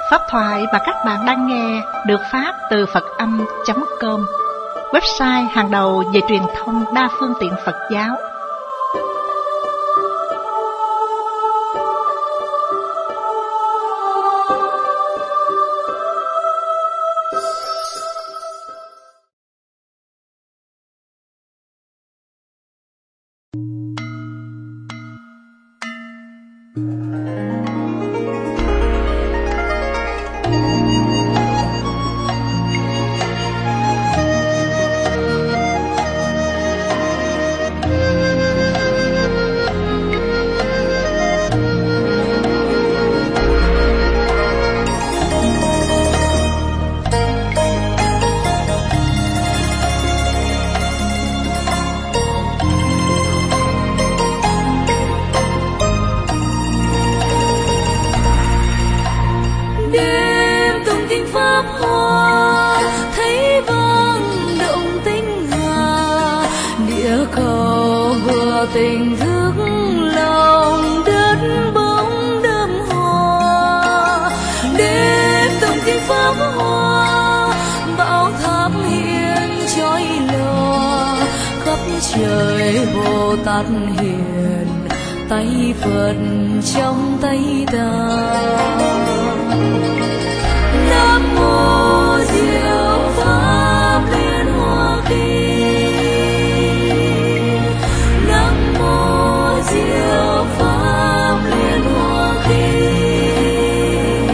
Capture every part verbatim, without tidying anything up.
Pháp thoại mà các bạn đang nghe được phát từ Phật âm chấm com, website hàng đầu về truyền thông đa phương tiện Phật giáo. Tình thức lòng đất bóng đơm hoa, đêm tụng kinh pháp hoa, bão tháp hiền chói lòa, khắp trời Bồ Tát hiền, tay Phật trong tay ta. Nam mô Diệu Pháp Liên Hoa Kinh. Diệu Pháp Liên Hoa Kinh,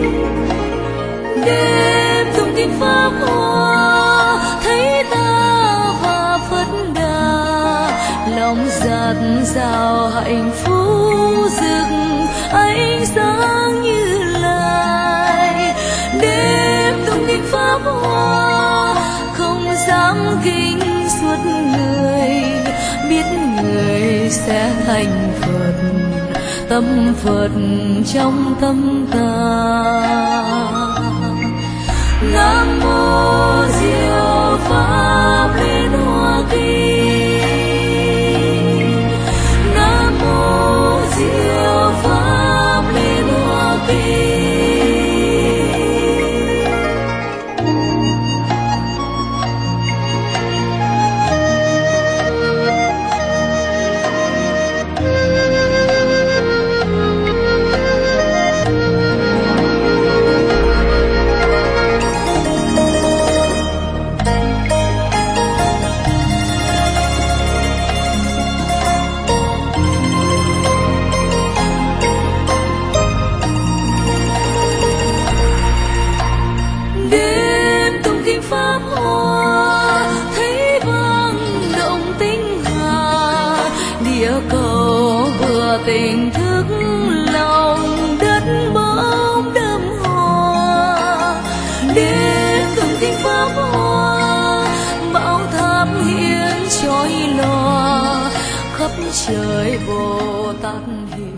đêm tụng kinh pháp hoa, thấy ta và Phật Đà, lòng dạt dào hạnh phúc rực ánh sáng như lai. Đêm tụng kinh pháp hoa, không dám kinh suốt người, biết người sẽ thành Phật, tâm Phật trong tâm ta. Nam mô Diệu Pháp Liên Hoa Kinh. Nam mô Diệu Pháp Liên Hoa Kinh. Pháp hoa, thấy vang động tinh hà, địa cầu vừa tỉnh thức lòng đất bóng đơm hoa. Đêm tụng kinh pháp hoa, bão tháp hiền chói lòa, khắp trời Bồ Tát hiền.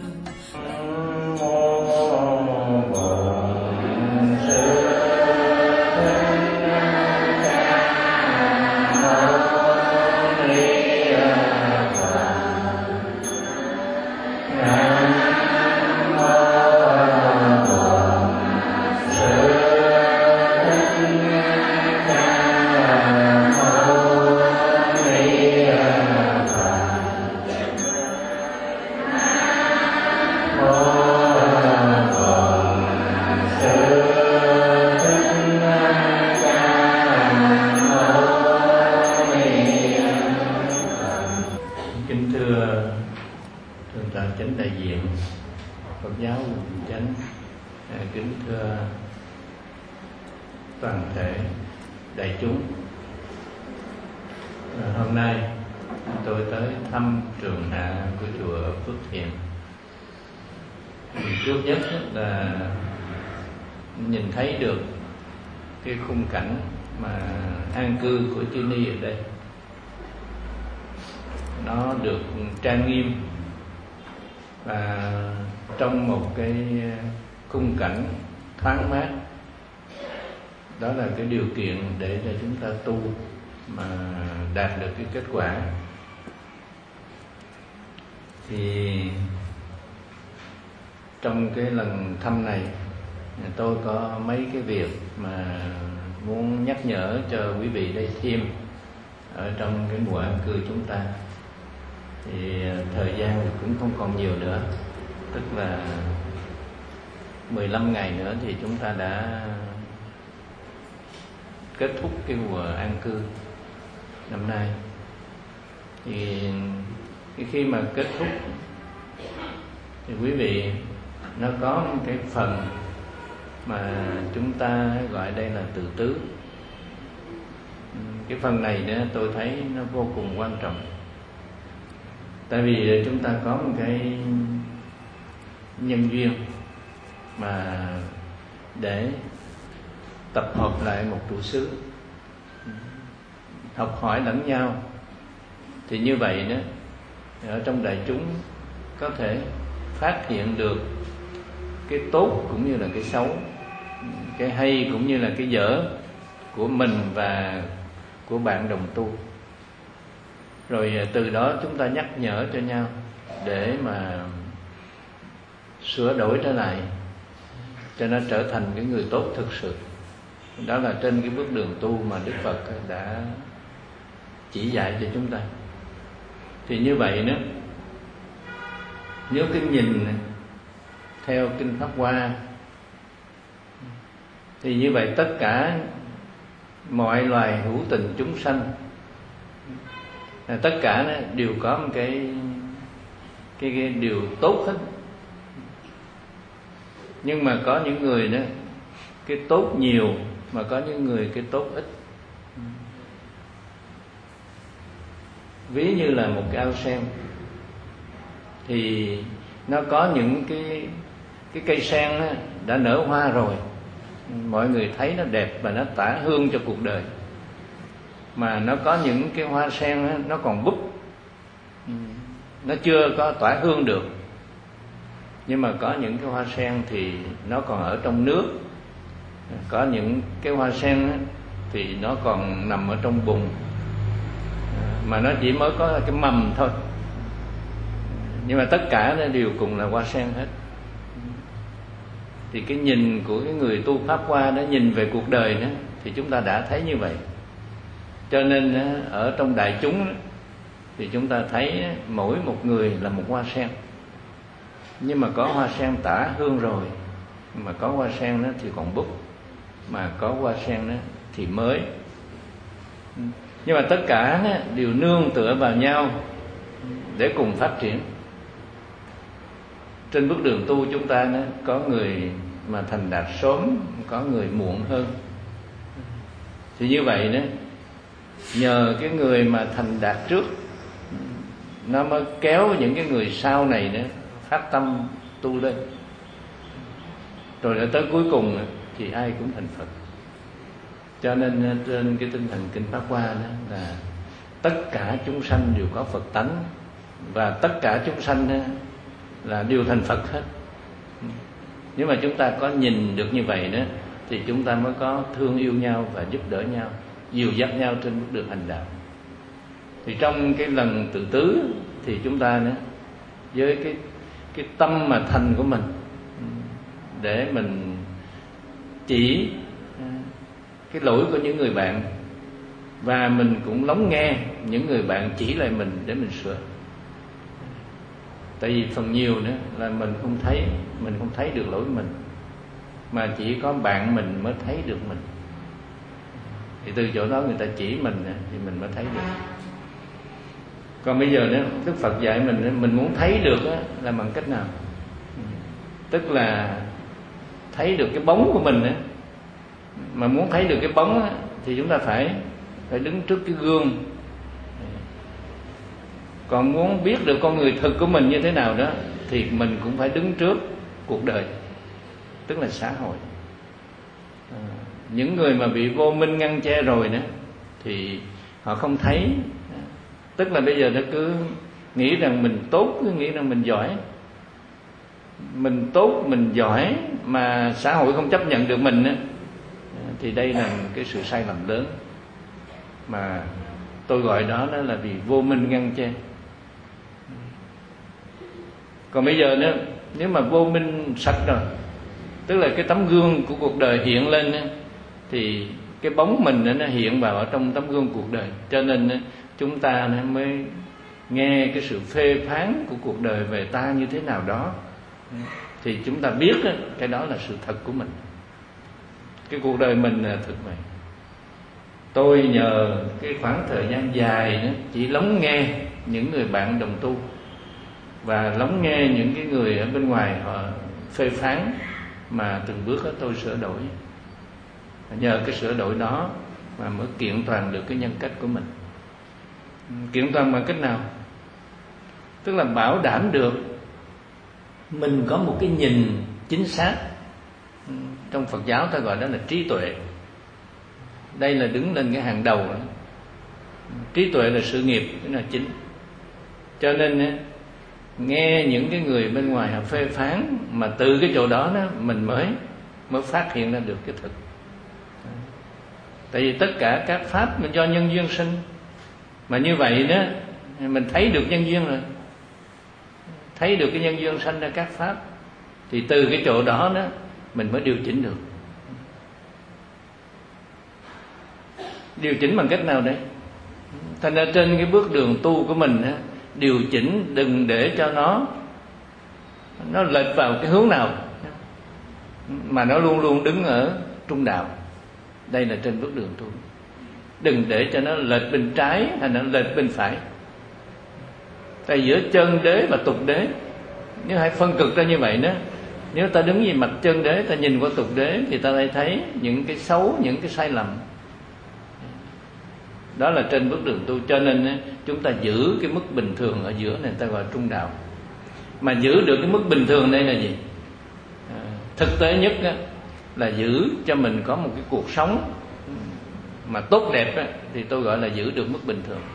Kính thưa toàn thể đại chúng, hôm nay tôi tới thăm trường hạ của chùa Phước Thiện. Trước nhất là nhìn thấy được cái khung cảnh mà an cư của chư ni ở đây, nó được trang nghiêm và trong một cái khung cảnh thoáng mát. Đó là cái điều kiện để cho chúng ta tu mà đạt được cái kết quả. Thì trong cái lần thăm này tôi có mấy cái việc mà muốn nhắc nhở cho quý vị đây thêm ở trong cái mùa an cư chúng ta. Thì thời gian thì cũng không còn nhiều nữa, tức là mười lăm ngày nữa thì chúng ta đã kết thúc cái mùa an cư năm nay. Thì khi mà kết thúc thì quý vị nó có một cái phần mà chúng ta gọi đây là từ tứ. Cái phần này nữa tôi thấy nó vô cùng quan trọng. Tại vì chúng ta có một cái nhân duyên mà để tập hợp lại một trụ xứ, học hỏi lẫn nhau. Thì như vậy đó, ở trong đại chúng có thể phát hiện được cái tốt cũng như là cái xấu, cái hay cũng như là cái dở của mình và của bạn đồng tu. Rồi từ đó chúng ta nhắc nhở cho nhau để mà sửa đổi trở lại cho nó trở thành cái người tốt thực sự. Đó là trên cái bước đường tu mà Đức Phật đã chỉ dạy cho chúng ta. Thì như vậy đó, nếu cái nhìn theo Kinh Pháp Hoa thì như vậy tất cả mọi loài hữu tình chúng sanh, tất cả đều có một cái, cái, cái điều tốt hết. Nhưng mà có những người đó cái tốt nhiều, mà có những người cái tốt ít. Ví như là một cái ao sen thì nó có những cái cái cây sen đó, đã nở hoa rồi, mọi người thấy nó đẹp và nó tỏa hương cho cuộc đời. Mà nó có những cái hoa sen đó, nó còn búp, nó chưa có tỏa hương được. Nhưng mà có những cái hoa sen thì nó còn ở trong nước, có những cái hoa sen thì nó còn nằm ở trong bùn, mà nó chỉ mới có cái mầm thôi. Nhưng mà tất cả nó đều cùng là hoa sen hết. Thì cái nhìn của cái người tu Pháp Hoa đó, nhìn về cuộc đời đó, thì chúng ta đã thấy như vậy. Cho nên ở trong đại chúng thì chúng ta thấy mỗi một người là một hoa sen. Nhưng mà có hoa sen tỏa hương rồi, mà có hoa sen đó thì còn búp, mà có hoa sen đó thì mới. Nhưng mà tất cả đều nương tựa vào nhau để cùng phát triển. Trên bước đường tu chúng ta đó, có người mà thành đạt sớm, có người muộn hơn. Thì như vậy đó, nhờ cái người mà thành đạt trước, nó mới kéo những cái người sau này đó phát tâm tu lên. Rồi tới cuối cùng thì ai cũng thành Phật. Cho nên trên cái tinh thần Kinh Pháp Hoa đó là tất cả chúng sanh đều có Phật tánh, và tất cả chúng sanh đó là đều thành Phật hết. Nếu mà chúng ta có nhìn được như vậy đó, thì chúng ta mới có thương yêu nhau và giúp đỡ nhau, dìu dắt nhau trên bước đường hành đạo. Thì trong cái lần tự tứ thì chúng ta đó, với cái cái tâm mà thành của mình, để mình chỉ cái lỗi của những người bạn, và mình cũng lắng nghe những người bạn chỉ lại mình để mình sửa. Tại vì phần nhiều nữa là mình không thấy, mình không thấy được lỗi mình, mà chỉ có bạn mình mới thấy được mình. Thì từ chỗ đó người ta chỉ mình thì mình mới thấy được. Còn bây giờ nữa, Đức Phật dạy mình, mình muốn thấy được là bằng cách nào? Tức là thấy được cái bóng của mình. Mà muốn thấy được cái bóng thì chúng ta phải phải đứng trước cái gương. Còn muốn biết được con người thực của mình như thế nào đó, thì mình cũng phải đứng trước cuộc đời, tức là xã hội. Những người mà bị vô minh ngăn che rồi đó thì họ không thấy. Tức là bây giờ nó cứ nghĩ rằng mình tốt, cứ nghĩ rằng mình giỏi. Mình tốt, mình giỏi mà xã hội không chấp nhận được mình á, thì đây là một cái sự sai lầm lớn, mà tôi gọi đó, đó là vì vô minh ngăn che. Còn bây giờ nữa, nếu mà vô minh sạch rồi Tức là cái tấm gương của cuộc đời hiện lên á, thì cái bóng mình nó hiện vào ở trong tấm gương cuộc đời. Cho nên chúng ta mới nghe cái sự phê phán của cuộc đời về ta như thế nào đó, thì chúng ta biết đó, cái đó là sự thật của mình. Cái cuộc đời mình là thật vậy. Tôi nhờ cái khoảng thời gian dài đó, chỉ lắng nghe những người bạn đồng tu và lắng nghe những cái người ở bên ngoài họ phê phán, mà từng bước đó tôi sửa đổi. Nhờ cái sửa đổi đó mà mới kiện toàn được cái nhân cách của mình. Kiện toàn bằng cách nào? Tức là bảo đảm được mình có một cái nhìn chính xác. Trong Phật giáo ta gọi đó là trí tuệ. Đây là đứng lên cái hàng đầu đó. Trí tuệ là sự nghiệp, cái là chính. Cho nên nghe những cái người bên ngoài họ phê phán, mà từ cái chỗ đó, đó mình mới mới phát hiện ra được cái thực. Tại vì tất cả các pháp mình do nhân duyên sinh, mà như vậy đó mình thấy được nhân duyên rồi, thấy được cái nhân duyên sanh ra các pháp, thì từ cái chỗ đó đó mình mới điều chỉnh được. Điều chỉnh bằng cách nào đấy? Thành ra trên cái bước đường tu của mình đó, điều chỉnh đừng để cho nó nó lệch vào cái hướng nào, mà nó luôn luôn đứng ở trung đạo. Đây là trên bước đường tu. Đừng để cho nó lệch bên trái hay nó lệch bên phải. Tại giữa chân đế và tục đế, nếu hãy phân cực ra như vậy đó, nếu ta đứng về mặt chân đế, ta nhìn qua tục đế, thì ta lại thấy những cái xấu, những cái sai lầm. Đó là trên bước đường tu. Cho nên chúng ta giữ cái mức bình thường ở giữa này, ta gọi trung đạo. Mà giữ được cái mức bình thường đây là gì? À, thực tế nhất á, là giữ cho mình có một cái cuộc sống mà tốt đẹp á, thì tôi gọi là giữ được mức bình thường.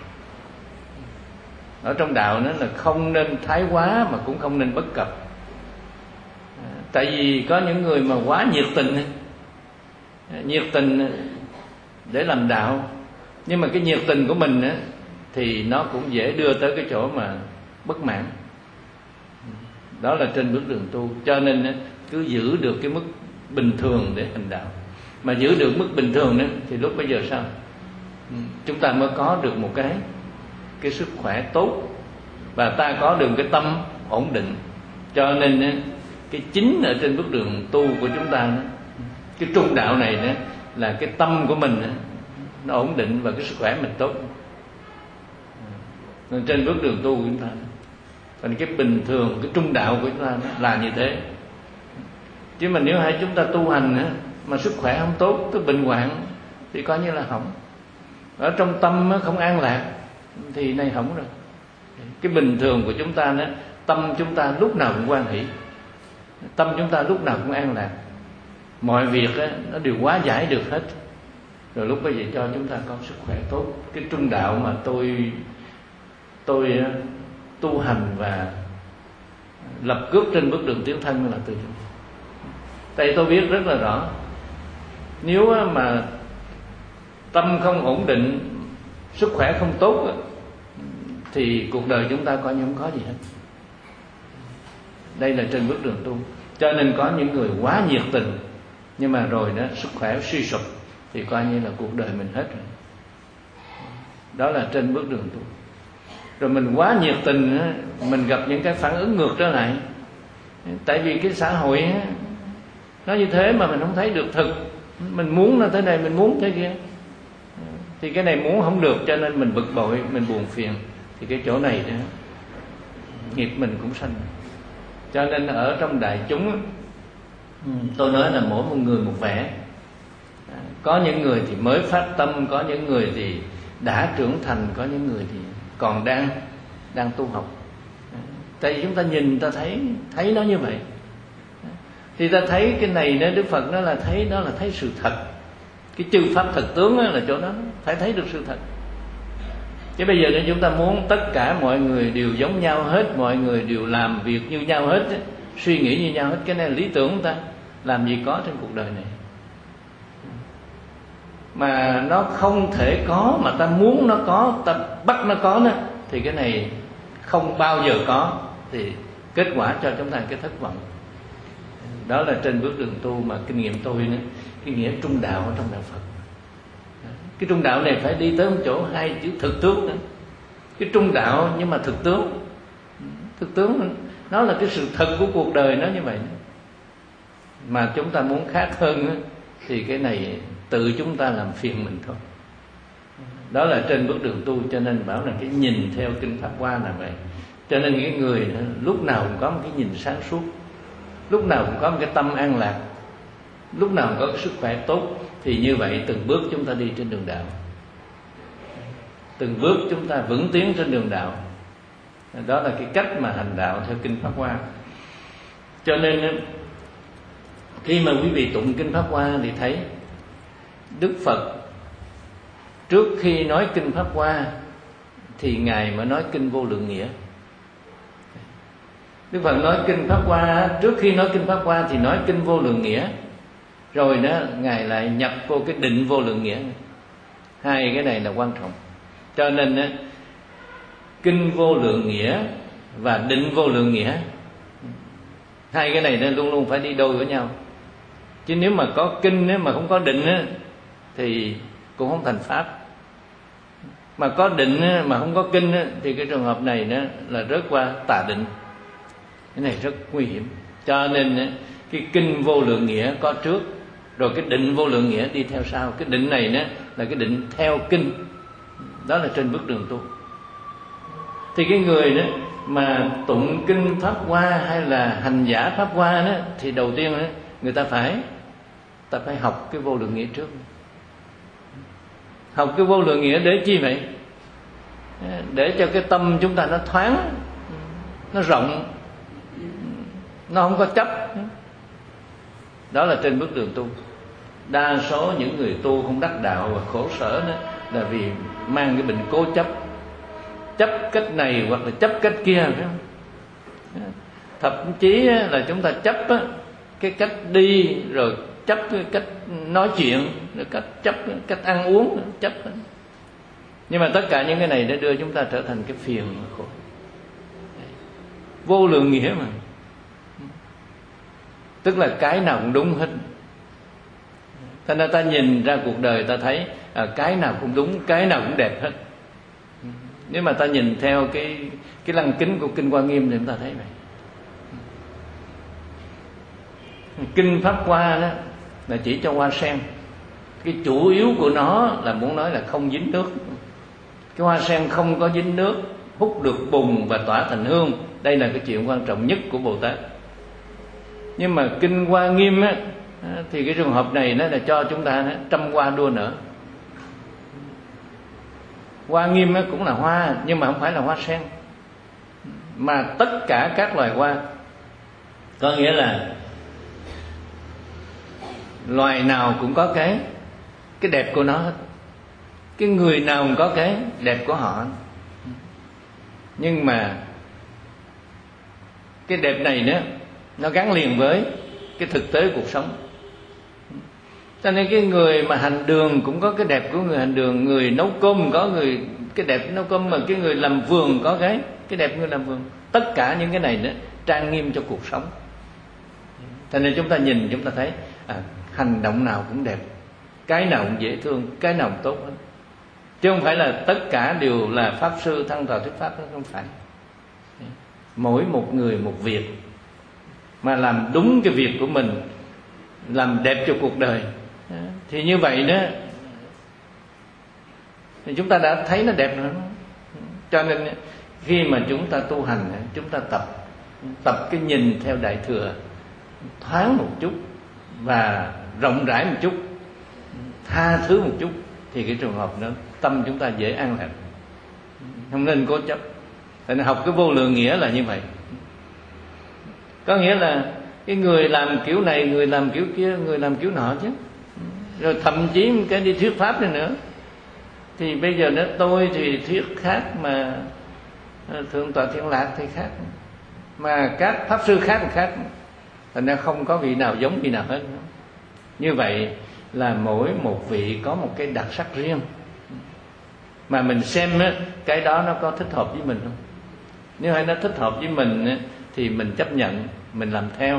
Ở trong đạo nó là không nên thái quá mà cũng không nên bất cập. À, tại vì có những người mà quá nhiệt tình, nhiệt tình để làm đạo, nhưng mà cái nhiệt tình của mình á, thì nó cũng dễ đưa tới cái chỗ mà bất mãn. Đó là trên bước đường tu. Cho nên á, cứ giữ được cái mức bình thường để hành đạo. Mà giữ được mức bình thường đó, thì lúc bây giờ sao? Chúng ta mới có được một cái cái sức khỏe tốt, và ta có được cái tâm ổn định. Cho nên cái chính ở trên bước đường tu của chúng ta đó, cái trung đạo này đó, là cái tâm của mình đó, nó ổn định và cái sức khỏe mình tốt. Nên trên bước đường tu của chúng ta, còn cái bình thường, cái trung đạo của chúng ta là như thế. Chứ mà nếu hai chúng ta tu hành á, mà sức khỏe không tốt, tức bệnh hoạn, thì coi như là hỏng. Ở trong tâm không an lạc thì này hỏng rồi. Cái bình thường của chúng ta đó, tâm chúng ta lúc nào cũng hoan hỷ, tâm chúng ta lúc nào cũng an lạc, mọi việc á, nó đều hóa giải được hết. Rồi lúc bây giờ cho chúng ta có sức khỏe tốt. Cái trung đạo mà tôi tôi tu hành và lập cước trên bước đường tiến thân là từ chúng. Tại tôi biết rất là rõ, nếu mà tâm không ổn định, sức khỏe không tốt, thì cuộc đời chúng ta coi như không có gì hết. Đây là trên bước đường tu. Cho nên có những người quá nhiệt tình, nhưng mà rồi đó sức khỏe suy sụp, thì coi như là cuộc đời mình hết rồi. Đó là trên bước đường tu. Rồi mình quá nhiệt tình, mình gặp những cái phản ứng ngược trở lại. Tại vì cái xã hội nó như thế mà mình không thấy được thực. Mình muốn nó thế này, mình muốn thế kia, thì cái này muốn không được, cho nên mình bực bội, mình buồn phiền. Thì cái chỗ này đó, nghiệp mình cũng sanh. Cho nên ở trong đại chúng, tôi nói là mỗi một người một vẻ. Có những người thì mới phát tâm, có những người thì đã trưởng thành, có những người thì còn đang đang tu học. Tại vì chúng ta nhìn, ta thấy thấy nó như vậy, thì ta thấy cái này đó, Đức Phật nó là thấy đó là thấy sự thật. Cái chư pháp thực tướng đó là chỗ đó phải thấy được sự thật. Chứ bây giờ nếu chúng ta muốn tất cả mọi người đều giống nhau hết, mọi người đều làm việc như nhau hết, suy nghĩ như nhau hết, cái này là lý tưởng của ta. Làm gì có trên cuộc đời này. Mà nó không thể có, mà ta muốn nó có, ta bắt nó có nữa, thì cái này không bao giờ có. Thì kết quả cho chúng ta cái thất vọng. Đó là trên bước đường tu mà kinh nghiệm tôi nữa, cái nghĩa trung đạo ở trong đạo Phật. Cái trung đạo này phải đi tới một chỗ hai chữ thực tướng nữa. Cái trung đạo nhưng mà thực tướng. Thực tướng nó là cái sự thật của cuộc đời nó như vậy. Mà chúng ta muốn khác hơn thì cái này tự chúng ta làm phiền mình thôi. Đó là trên bước đường tu. Cho nên bảo là cái nhìn theo kinh Pháp Hoa là vậy. Cho nên cái người lúc nào cũng có một cái nhìn sáng suốt, lúc nào cũng có một cái tâm an lạc, lúc nào cũng có cái sức khỏe tốt. Thì như vậy từng bước chúng ta đi trên đường đạo, từng bước chúng ta vững tiến trên đường đạo. Đó là cái cách mà hành đạo theo kinh Pháp Hoa. Cho nên khi mà quý vị tụng kinh Pháp Hoa thì thấy Đức Phật trước khi nói kinh Pháp Hoa thì Ngài mới nói kinh Vô Lượng Nghĩa. Đức Phật nói kinh Pháp Hoa, trước khi nói kinh Pháp Hoa thì nói kinh Vô Lượng Nghĩa, rồi đó Ngài lại nhập vô cái định Vô Lượng Nghĩa. Hai cái này là quan trọng. Cho nên đó, kinh Vô Lượng Nghĩa và định Vô Lượng Nghĩa, hai cái này luôn luôn phải đi đôi với nhau. Chứ nếu mà có kinh mà không có định thì cũng không thành pháp. Mà có định mà không có kinh thì cái trường hợp này đó là rớt qua tà định. Cái này rất nguy hiểm. Cho nên cái kinh Vô Lượng Nghĩa có trước, rồi cái định Vô Lượng Nghĩa đi theo sau. Cái định này đó là cái định theo kinh. Đó là trên bước đường tu. Thì cái người đó mà tụng kinh Pháp Hoa hay là hành giả Pháp Hoa đó, thì đầu tiên đó, người ta phải ta phải học cái Vô Lượng Nghĩa trước. Học cái Vô Lượng Nghĩa để chi vậy? Để cho cái tâm chúng ta nó thoáng, nó rộng, nó không có chấp. Đó là trên bước đường tu. Đa số những người tu không đắc đạo và khổ sở đó là vì mang cái bệnh cố chấp. Chấp cách này hoặc là chấp cách kia, phải không? Thậm chí là chúng ta chấp cái cách đi, rồi chấp cái cách nói chuyện, rồi cách chấp cái cách ăn uống, chấp. Nhưng mà tất cả những cái này đã đưa chúng ta trở thành cái phiền khổ. Vô lượng nghĩa mà, tức là cái nào cũng đúng hết. Thành ra ta nhìn ra cuộc đời ta thấy à, cái nào cũng đúng, cái nào cũng đẹp hết. Nếu mà ta nhìn theo cái cái lăng kính của kinh Hoa Nghiêm thì chúng ta thấy vậy. Kinh Pháp Hoa đó là chỉ cho hoa sen. Cái chủ yếu của nó là muốn nói là không dính nước. Cái hoa sen không có dính nước, hút được bùn và tỏa thành hương. Đây là cái chuyện quan trọng nhất của Bồ Tát. Nhưng mà kinh Hoa Nghiêm á, thì cái trường hợp này nó là cho chúng ta trăm hoa đua nở. Hoa Nghiêm cũng là hoa, nhưng mà không phải là hoa sen, mà tất cả các loài hoa. Có nghĩa là loài nào cũng có cái cái đẹp của nó hết. Cái người nào cũng có cái đẹp của họ. Nhưng mà cái đẹp này nữa, nó gắn liền với cái thực tế cuộc sống. Cho nên cái người mà hành đường cũng có cái đẹp của người hành đường, người nấu cơm có người cái đẹp nấu cơm, mà cái người làm vườn có cái cái đẹp người làm vườn. Tất cả những cái này nữa trang nghiêm cho cuộc sống. Cho nên chúng ta nhìn chúng ta thấy à, hành động nào cũng đẹp, cái nào cũng dễ thương, cái nào cũng tốt hết. Chứ không phải là tất cả đều là pháp sư thăng tọa thuyết pháp, đó không phải. Mỗi một người một việc, mà làm đúng cái việc của mình, làm đẹp cho cuộc đời, thì như vậy đó thì chúng ta đã thấy nó đẹp rồi. Cho nên khi mà chúng ta tu hành, chúng ta tập tập cái nhìn theo Đại Thừa, thoáng một chút và rộng rãi một chút, tha thứ một chút, thì cái trường hợp đó tâm chúng ta dễ an lạc, không nên cố chấp. Tại nên học cái Vô Lượng Nghĩa là như vậy. Có nghĩa là cái người làm kiểu này, người làm kiểu kia, người làm kiểu nọ chứ. Rồi thậm chí cái đi thuyết pháp này nữa, thì bây giờ đó tôi thì thuyết khác, mà Thượng tọa Thiên Lạc thì khác, mà các pháp sư khác thì khác. Thành ra không có vị nào giống vị nào hết. Như vậy là mỗi một vị có một cái đặc sắc riêng, mà mình xem cái đó nó có thích hợp với mình không. Nếu hay nó thích hợp với mình thì mình chấp nhận, mình làm theo.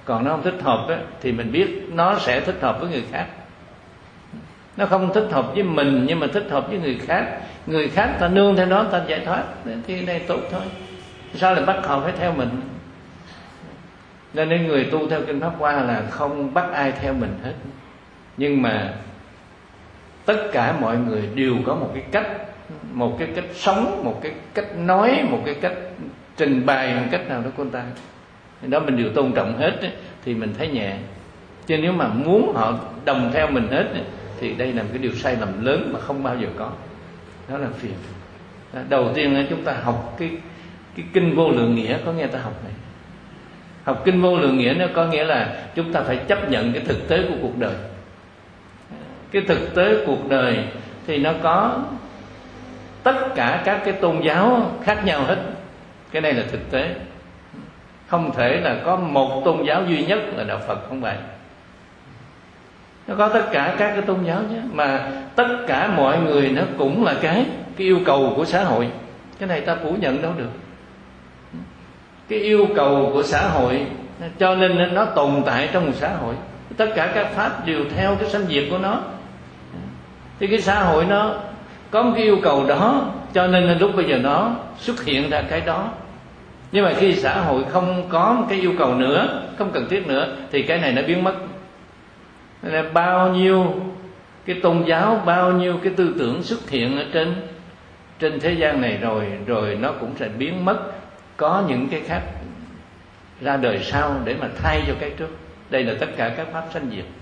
Còn nó không thích hợp á, thì mình biết nó sẽ thích hợp với người khác. Nó không thích hợp với mình nhưng mà thích hợp với người khác. Người khác ta nương theo đó, ta giải thoát, thì cái này tốt thôi. Sao lại bắt họ phải theo mình? Nên nên người tu theo Kinh Pháp Hoa là không bắt ai theo mình hết. Nhưng mà tất cả mọi người đều có một cái cách, một cái cách sống, một cái cách nói, một cái cách trình bày một cách nào đó của người ta. Đó mình đều tôn trọng hết ấy, thì mình thấy nhẹ. Chứ nếu mà muốn họ đồng theo mình hết ấy, thì đây là một cái điều sai lầm lớn mà không bao giờ có. Đó là phiền. Đầu tiên chúng ta học cái cái kinh Vô Lượng Nghĩa, có nghe ta học này. Học kinh Vô Lượng Nghĩa nó có nghĩa là chúng ta phải chấp nhận cái thực tế của cuộc đời. Cái thực tế cuộc đời thì nó có tất cả các cái tôn giáo khác nhau hết. Cái này là thực tế. Không thể là có một tôn giáo duy nhất là đạo Phật, không vậy. Nó có tất cả các cái tôn giáo chứ. Mà tất cả mọi người nó cũng là cái Cái yêu cầu của xã hội. Cái này ta phủ nhận đâu được. Cái yêu cầu của xã hội, cho nên nó tồn tại trong một xã hội. Tất cả các pháp đều theo cái sanh diệt của nó. Thì cái xã hội nó có một cái yêu cầu đó, cho nên lúc bây giờ nó xuất hiện ra cái đó. Nhưng mà khi xã hội không có một cái yêu cầu nữa, không cần thiết nữa, thì cái này nó biến mất. Nên là bao nhiêu cái tôn giáo, bao nhiêu cái tư tưởng xuất hiện ở trên trên thế gian này rồi, rồi nó cũng sẽ biến mất. Có những cái khác ra đời sau để mà thay cho cái trước. Đây là tất cả các pháp sanh diệt.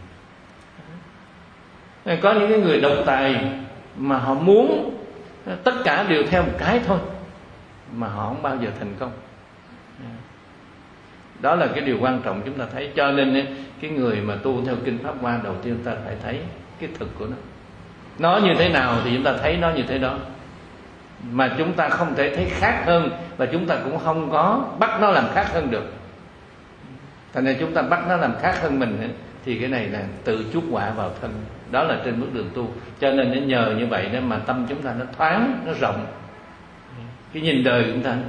Có những cái người độc tài mà họ muốn tất cả đều theo một cái thôi, mà họ không bao giờ thành công. Đó là cái điều quan trọng chúng ta thấy. Cho nên cái người mà tu theo Kinh Pháp Hoa, đầu tiên ta phải thấy cái thực của nó. Nó như thế nào thì chúng ta thấy nó như thế đó. Mà chúng ta không thể thấy khác hơn, và chúng ta cũng không có bắt nó làm khác hơn được. Thành ra chúng ta bắt nó làm khác hơn mình ấy, thì cái này là tự chuốc họa vào thân. Đó là trên bước đường tu. Cho nên nó nhờ như vậy đó mà tâm chúng ta nó thoáng, nó rộng. Cái nhìn đời của chúng ta.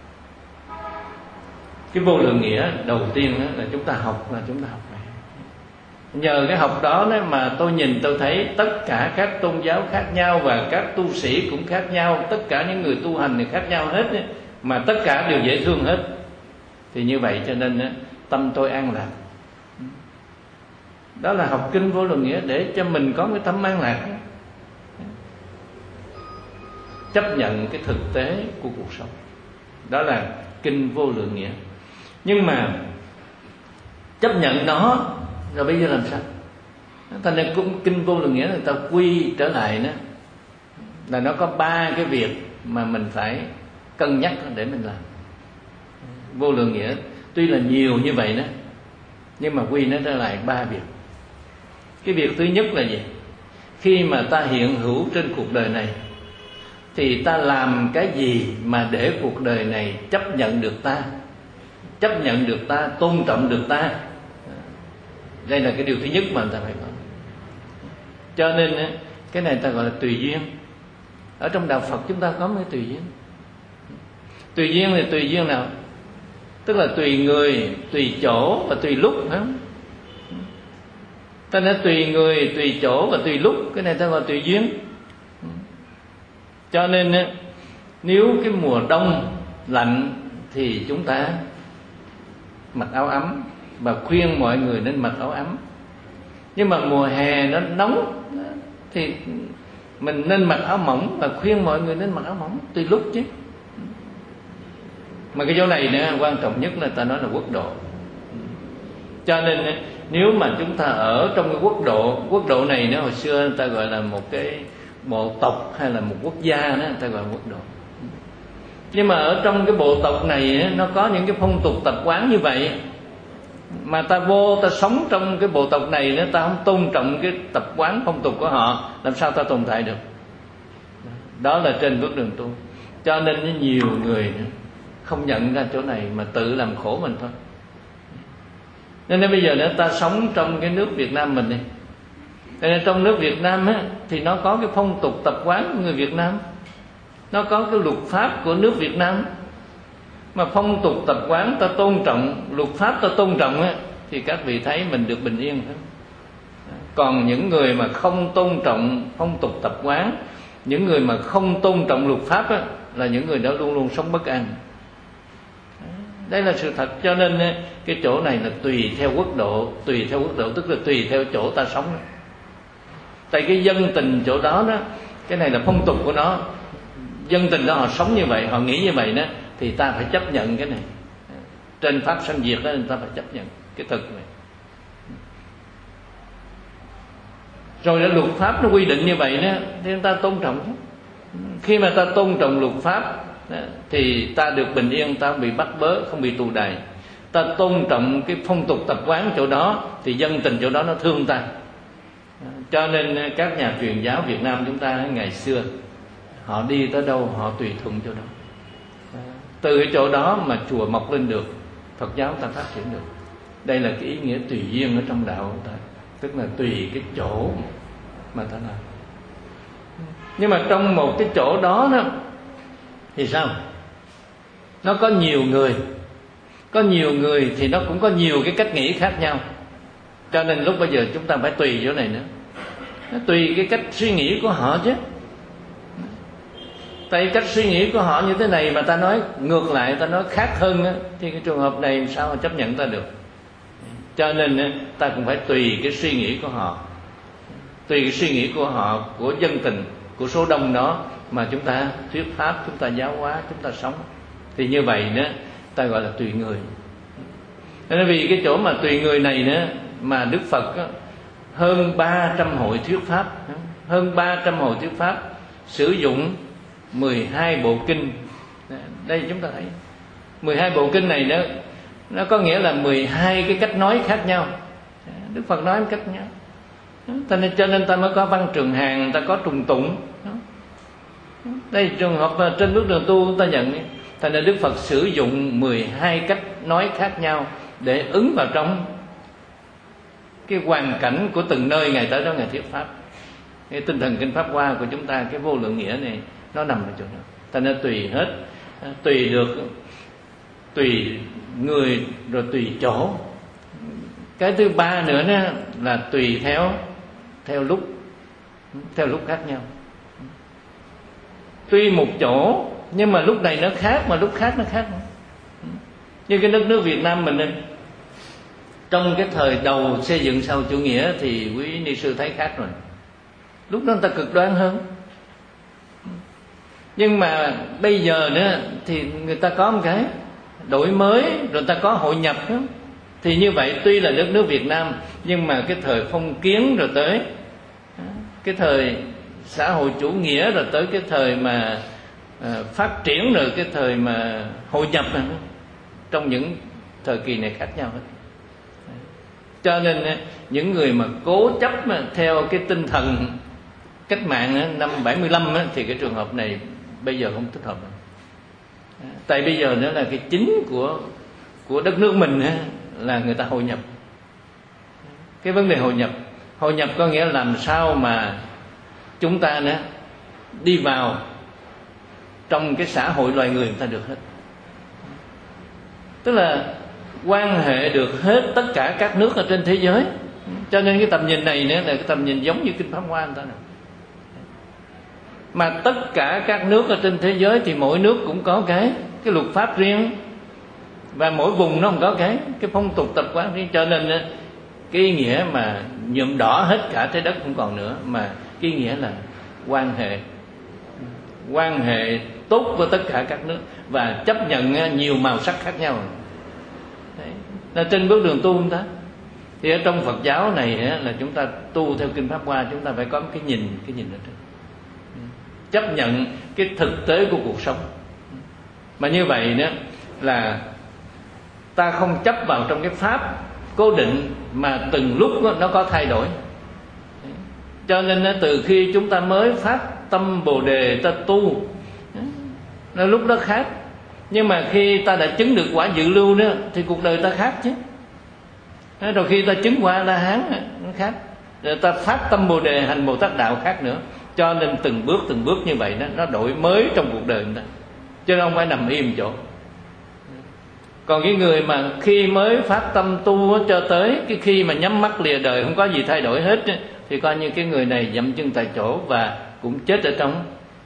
Cái Vô Lượng Nghĩa đầu tiên là chúng ta học, là chúng ta học này. Nhờ cái học đó mà tôi nhìn tôi thấy tất cả các tôn giáo khác nhau, và các tu sĩ cũng khác nhau, tất cả những người tu hành thì khác nhau hết, mà tất cả đều dễ thương hết. Thì như vậy cho nên tâm tôi an lạc. Đó là học kinh Vô Lượng Nghĩa để cho mình có cái tâm an lạc, chấp nhận cái thực tế của cuộc sống. Đó là kinh Vô Lượng Nghĩa. Nhưng mà chấp nhận nó rồi bây giờ làm sao? Thành ra cũng kinh Vô Lượng Nghĩa người ta quy trở lại đó, là nó có ba cái việc mà mình phải cân nhắc để mình làm. Vô Lượng Nghĩa tuy là nhiều như vậy đó, nhưng mà quy nó trở lại ba việc. Cái việc thứ nhất là gì? Khi mà ta hiện hữu trên cuộc đời này, thì ta làm cái gì mà để cuộc đời này chấp nhận được ta, chấp nhận được ta, tôn trọng được ta. Đây là cái điều thứ nhất mà người ta phải có. Cho nên cái này ta gọi là tùy duyên. Ở trong đạo Phật chúng ta có một cái tùy duyên. Tùy duyên thì tùy duyên nào? Tức là tùy người, tùy chỗ và tùy lúc, phải không? Ta nói tùy người, tùy chỗ và tùy lúc. Cái này ta gọi là tùy duyên. Cho nên nếu cái mùa đông lạnh thì chúng ta mặc áo ấm, và khuyên mọi người nên mặc áo ấm. Nhưng mà mùa hè nó nóng thì mình nên mặc áo mỏng, và khuyên mọi người nên mặc áo mỏng, tùy lúc chứ. Mà cái chỗ này nữa, quan trọng nhất là ta nói là quốc độ. Cho nên nếu mà chúng ta ở trong cái quốc độ, quốc độ này nó hồi xưa người ta gọi là một cái bộ tộc hay là một quốc gia đó, người ta gọi là quốc độ. Nhưng mà ở trong cái bộ tộc này nó có những cái phong tục tập quán như vậy, mà ta vô ta sống trong cái bộ tộc này nữa, ta không tôn trọng cái tập quán phong tục của họ, làm sao ta tồn tại được? Đó là trên bước đường tu. Cho nên nhiều người không nhận ra chỗ này mà tự làm khổ mình thôi. Nên đến bây giờ nữa ta sống trong cái nước Việt Nam mình đi, nên trong nước Việt Nam á, thì nó có cái phong tục tập quán của người Việt Nam, nó có cái luật pháp của nước Việt Nam. Mà phong tục tập quán ta tôn trọng, luật pháp ta tôn trọng á, thì các vị thấy mình được bình yên hơn. Còn những người mà không tôn trọng phong tục tập quán, những người mà không tôn trọng luật pháp á, là những người đó luôn luôn sống bất an. Đây là sự thật. Cho nên cái chỗ này là tùy theo quốc độ. Tùy theo quốc độ tức là tùy theo chỗ ta sống đó. Tại cái dân tình chỗ đó đó, cái này là phong tục của nó. Dân tình đó họ sống như vậy, họ nghĩ như vậy đó, thì ta phải chấp nhận cái này. Trên pháp sanh diệt đó, người ta phải chấp nhận cái thực này. Rồi đó, luật pháp nó quy định như vậy đó, thì chúng ta tôn trọng. Khi mà ta tôn trọng luật pháp đó, thì ta được bình yên, ta bị bắt bớ, không bị tù đày. Ta tôn trọng cái phong tục tập quán chỗ đó, thì dân tình chỗ đó nó thương ta. Cho nên các nhà truyền giáo Việt Nam chúng ta ngày xưa, họ đi tới đâu họ tùy thuận chỗ đó. Từ cái chỗ đó mà chùa mọc lên được, Phật giáo ta phát triển được. Đây là cái ý nghĩa tùy duyên ở trong đạo của ta, tức là tùy cái chỗ mà ta làm. Nhưng mà trong một cái chỗ đó đó thì sao? Nó có nhiều người, có nhiều người thì nó cũng có nhiều cái cách nghĩ khác nhau. Cho nên lúc bây giờ chúng ta phải tùy chỗ này nữa. Nó tùy cái cách suy nghĩ của họ chứ. Tại cách suy nghĩ của họ như thế này mà ta nói ngược lại, ta nói khác hơn á, thì cái trường hợp này sao mà chấp nhận ta được. Cho nên ta cũng phải tùy cái suy nghĩ của họ, tùy cái suy nghĩ của họ, của dân tình, của số đông đó mà chúng ta thuyết pháp, chúng ta giáo hóa, chúng ta sống. Thì như vậy nữa ta gọi là tùy người. Nên vì cái chỗ mà tùy người này nữa mà Đức Phật đó, hơn ba trăm hội thuyết pháp, hơn ba trăm hội thuyết pháp sử dụng mười hai bộ kinh. Đây chúng ta thấy mười hai bộ kinh này đó, nó có nghĩa là mười hai cái cách nói khác nhau. Đức Phật nói một cách nhau. Cho nên, cho nên ta mới có Văn Trường Hàn, ta có Trùng Tụng. Đây trường hợp mà trên bước đường tu ta nhận. Thành ra Đức Phật sử dụng mười hai cách nói khác nhau để ứng vào trong cái hoàn cảnh của từng nơi Ngài tới đó Ngài thuyết pháp. Cái tinh thần Kinh Pháp Hoa của chúng ta, cái vô lượng nghĩa này nó nằm ở chỗ đó. Thành ra tùy hết, tùy được, tùy người rồi tùy chỗ. Cái thứ ba nữa đó là tùy theo theo lúc, theo lúc khác nhau. Tuy một chỗ nhưng mà lúc này nó khác, mà lúc khác nó khác. Như cái đất nước Việt Nam mình này, trong cái thời đầu xây dựng sau chủ nghĩa thì quý ni sư thấy khác rồi. Lúc đó người ta cực đoan hơn. Nhưng mà bây giờ nữa thì người ta có một cái đổi mới, rồi người ta có hội nhập đó. Thì như vậy tuy là đất nước Việt Nam, nhưng mà cái thời phong kiến rồi tới cái thời xã hội chủ nghĩa, rồi tới cái thời mà uh, phát triển, rồi cái thời mà hội nhập này, trong những thời kỳ này khác nhau hết. Cho nên những người mà cố chấp mà theo cái tinh thần cách mạng năm bảy mươi lăm thì cái trường hợp này bây giờ không thích hợp nữa. Tại bây giờ nữa là cái chính của của đất nước mình là người ta hội nhập. Cái vấn đề hội nhập, hội nhập có nghĩa là làm sao mà chúng ta nữa đi vào trong cái xã hội loài người người ta được hết. Tức là quan hệ được hết tất cả các nước ở trên thế giới. Cho nên cái tầm nhìn này nữa là cái tầm nhìn giống như Kinh Pháp Hoa người ta này. Mà tất cả các nước ở trên thế giới thì mỗi nước cũng có cái cái luật pháp riêng, và mỗi vùng nó không có cái cái phong tục tập quán riêng. Cho nên cái ý nghĩa mà nhuộm đỏ hết cả trái đất không còn nữa, mà cái ý nghĩa là quan hệ quan hệ tốt với tất cả các nước và chấp nhận nhiều màu sắc khác nhau. Đấy. Là trên bước đường tu chúng ta thì ở trong Phật giáo này là chúng ta tu theo Kinh Pháp Hoa, chúng ta phải có một cái nhìn, cái nhìn ở trên, chấp nhận cái thực tế của cuộc sống. Mà như vậy đó là ta không chấp vào trong cái pháp cố định, mà từng lúc nó có thay đổi. Cho nên từ khi chúng ta mới phát tâm Bồ Đề ta tu, nó lúc đó khác. Nhưng mà khi ta đã chứng được quả dự lưu đó thì cuộc đời ta khác chứ. Rồi khi ta chứng quả La Hán nó khác, rồi ta phát tâm Bồ Đề hành Bồ Tát đạo khác nữa. Cho nên từng bước từng bước như vậy đó, nó đổi mới trong cuộc đời người ta, chứ không phải nằm im chỗ. Còn cái người mà khi mới phát tâm tu cho tới cái khi mà nhắm mắt lìa đời không có gì thay đổi hết, thì coi như cái người này dậm chân tại chỗ và cũng chết ở trong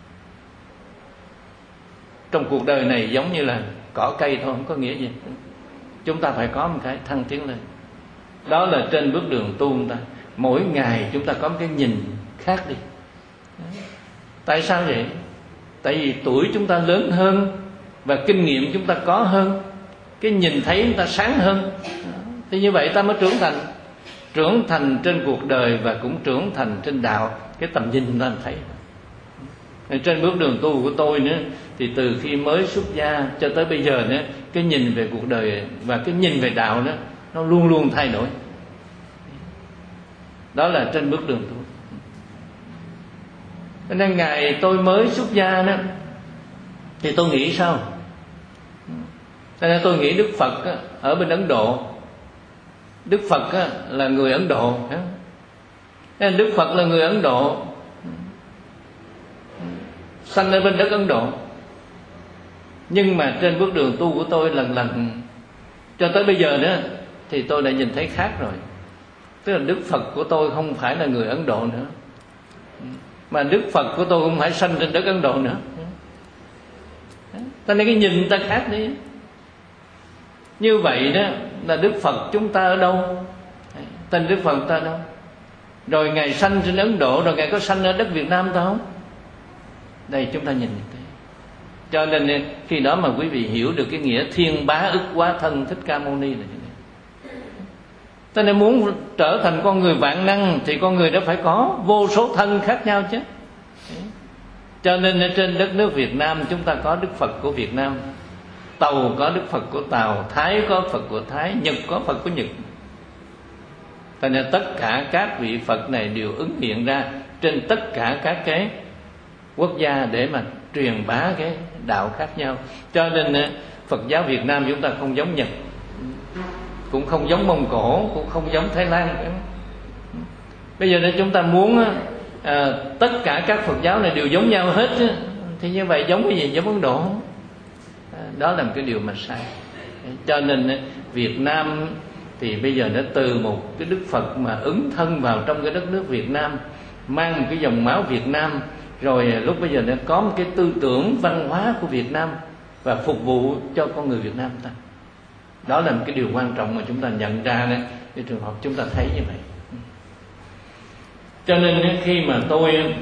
trong cuộc đời này, giống như là cỏ cây thôi, không có nghĩa gì. Chúng ta phải có một cái thăng tiến lên. Đó là trên bước đường tu chúng ta, mỗi ngày chúng ta có một cái nhìn khác đi. Tại sao vậy? Tại vì tuổi chúng ta lớn hơn và kinh nghiệm chúng ta có hơn, cái nhìn thấy chúng ta sáng hơn. Thì như vậy ta mới trưởng thành. Trưởng thành trên cuộc đời và cũng trưởng thành trên đạo. Cái tầm nhìn chúng ta thấy. Trên bước đường tu của tôi nữa, thì từ khi mới xuất gia cho tới bây giờ nữa, cái nhìn về cuộc đời và cái nhìn về đạo đó, nó luôn luôn thay đổi. Đó là trên bước đường tu. Cho nên ngày tôi mới xuất gia đó, thì tôi nghĩ sao? Cho nên tôi nghĩ Đức Phật ở bên Ấn Độ, Đức Phật là người Ấn Độ. Nên Đức Phật là người Ấn Độ, sanh ở bên đất Ấn Độ. Nhưng mà trên bước đường tu của tôi lần lần cho tới bây giờ nữa, thì tôi đã nhìn thấy khác rồi. Tức là Đức Phật của tôi không phải là người Ấn Độ nữa, mà Đức Phật của tôi không phải sanh trên đất Ấn Độ nữa. Cho nên cái nhìn ta khác đi. Như vậy đó là Đức Phật chúng ta ở đâu? Tên Đức Phật ta ở đâu? Rồi Ngài sanh trên Ấn Độ, rồi Ngài có sanh ở đất Việt Nam ta không? Đây chúng ta nhìn như thế. Cho nên khi đó mà quý vị hiểu được cái nghĩa thiên bá ức quá thân Thích Ca Mâu Ni là như thế. Cho nên muốn trở thành con người vạn năng thì con người đó phải có vô số thân khác nhau chứ. Cho nên trên đất nước Việt Nam chúng ta có Đức Phật của Việt Nam, Tàu có Đức Phật của Tàu, Thái có Phật của Thái, Nhật có Phật của Nhật. Cho nên tất cả các vị Phật này đều ứng hiện ra trên tất cả các cái quốc gia để mà truyền bá cái đạo khác nhau. Cho nên Phật giáo Việt Nam chúng ta không giống Nhật, cũng không giống Mông Cổ, cũng không giống Thái Lan. Bây giờ nên chúng ta muốn à, tất cả các Phật giáo này đều giống nhau hết, thì như vậy giống cái gì? Giống Ấn Độ không? À, đó là một cái điều mà sai. Cho nên Việt Nam thì bây giờ nó từ một cái Đức Phật mà ứng thân vào trong cái đất nước Việt Nam, mang một cái dòng máu Việt Nam, rồi lúc bây giờ nó có một cái tư tưởng văn hóa của Việt Nam và phục vụ cho con người Việt Nam ta. Đó là một cái điều quan trọng mà chúng ta nhận ra đấy. Cái trường hợp chúng ta thấy như vậy. Cho nên khi mà tôi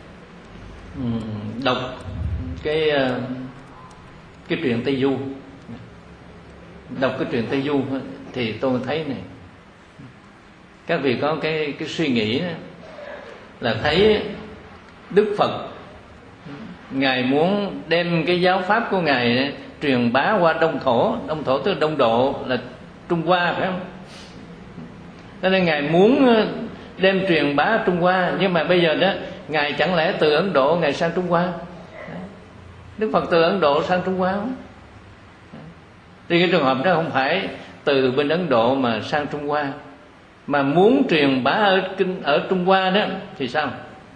đọc cái cái truyện Tây Du, đọc cái truyện Tây Du thì tôi thấy này, các vị có cái cái suy nghĩ đó, là thấy Đức Phật Ngài muốn đem cái giáo pháp của Ngài truyền bá qua Đông Thổ. Đông Thổ tức là Đông Độ, là Trung Hoa, phải không? Cho nên Ngài muốn đem truyền bá Trung Hoa. Nhưng mà bây giờ đó, Ngài chẳng lẽ từ Ấn Độ Ngài sang Trung Hoa? Đức Phật từ Ấn Độ sang Trung Hoa không? Thì cái trường hợp đó không phải từ bên Ấn Độ mà sang Trung Hoa, mà muốn truyền bá ở, ở Trung Hoa đó thì sao?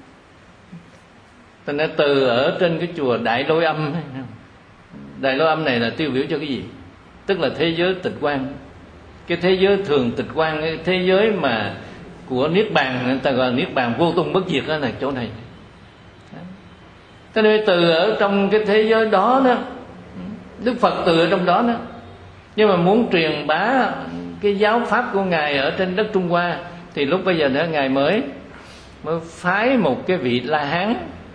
Thành ra từ ở trên cái chùa Đại Lôi Âm. Đại Lôi Âm này là tiêu biểu cho cái gì? Tức là thế giới tịch quan. Cái thế giới thường tịch quan, cái thế giới mà của Niết Bàn, người ta gọi là Niết Bàn vô tung bất diệt, đó là chỗ này. Cho nên từ ở trong cái thế giới đó đó, Đức Phật từ ở trong đó đó, nhưng mà muốn truyền bá cái giáo pháp của Ngài ở trên đất Trung Hoa, thì lúc bây giờ nữa Ngài mới mới phái một cái vị La Hán.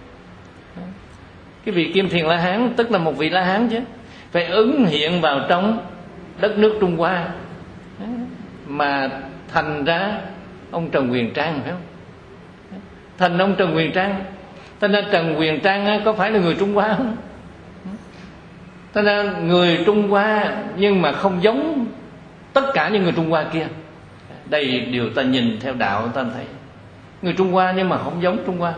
Cái vị Kim Thiền La Hán tức là một vị La Hán chứ, phải ứng hiện vào trong đất nước Trung Hoa mà thành ra ông Trần Quyền Trang, phải không? Thành ông Trần Quyền Trang. Thế nên Trần Quyền Trang có phải là người Trung Hoa không? Thế nên người Trung Hoa nhưng mà không giống tất cả những người Trung Hoa kia. Đây điều ta nhìn theo đạo ta thấy người Trung Hoa nhưng mà không giống Trung Hoa.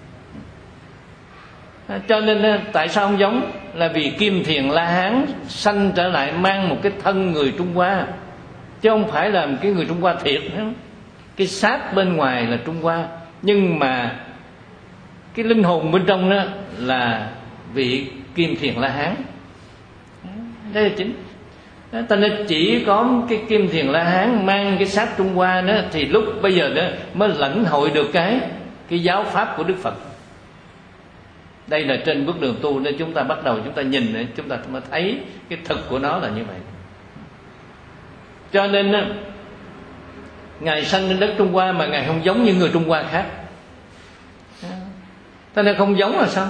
Cho nên tại sao không giống? Là vì Kim Thiền La Hán sanh trở lại mang một cái thân người Trung Hoa, chứ không phải là một cái người Trung Hoa thiệt. Cái xác bên ngoài là Trung Hoa, nhưng mà cái linh hồn bên trong đó là vị Kim Thiền La Hán. Đây là chính. Ta nên chỉ có cái Kim Thiền La Hán mang cái xác Trung Hoa đó, thì lúc bây giờ đó mới lãnh hội được cái cái giáo pháp của Đức Phật. Đây là trên bước đường tu nên chúng ta bắt đầu chúng ta nhìn, chúng ta mới thấy cái thực của nó là như vậy. Cho nên Ngài sanh lên đất Trung Hoa mà Ngài không giống như người Trung Hoa khác. Thế nên không giống là sao?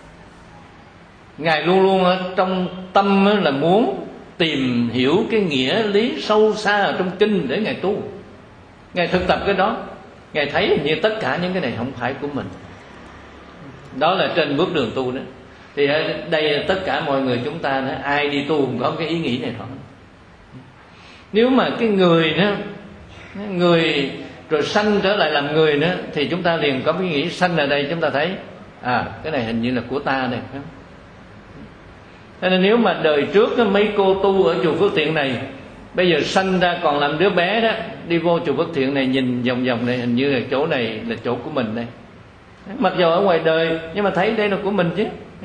Ngài luôn luôn ở trong tâm là muốn tìm hiểu cái nghĩa lý sâu xa ở trong kinh để Ngài tu. Ngài thực tập cái đó, Ngài thấy như tất cả những cái này không phải của mình. Đó là trên bước đường tu đó. Thì ở đây tất cả mọi người chúng ta đó, ai đi tu cũng có cái ý nghĩ này thôi. Nếu mà cái người đó, người rồi sanh trở lại làm người nữa, thì chúng ta liền có cái nghĩ sanh ở đây chúng ta thấy à cái này hình như là của ta này. Thế nên nếu mà đời trước mấy cô tu ở chùa Phước Thiện này bây giờ sanh ra còn làm đứa bé đó, đi vô chùa Phước Thiện này nhìn vòng vòng này hình như là chỗ này là chỗ của mình đây. Mặc dù ở ngoài đời nhưng mà thấy đây là của mình chứ.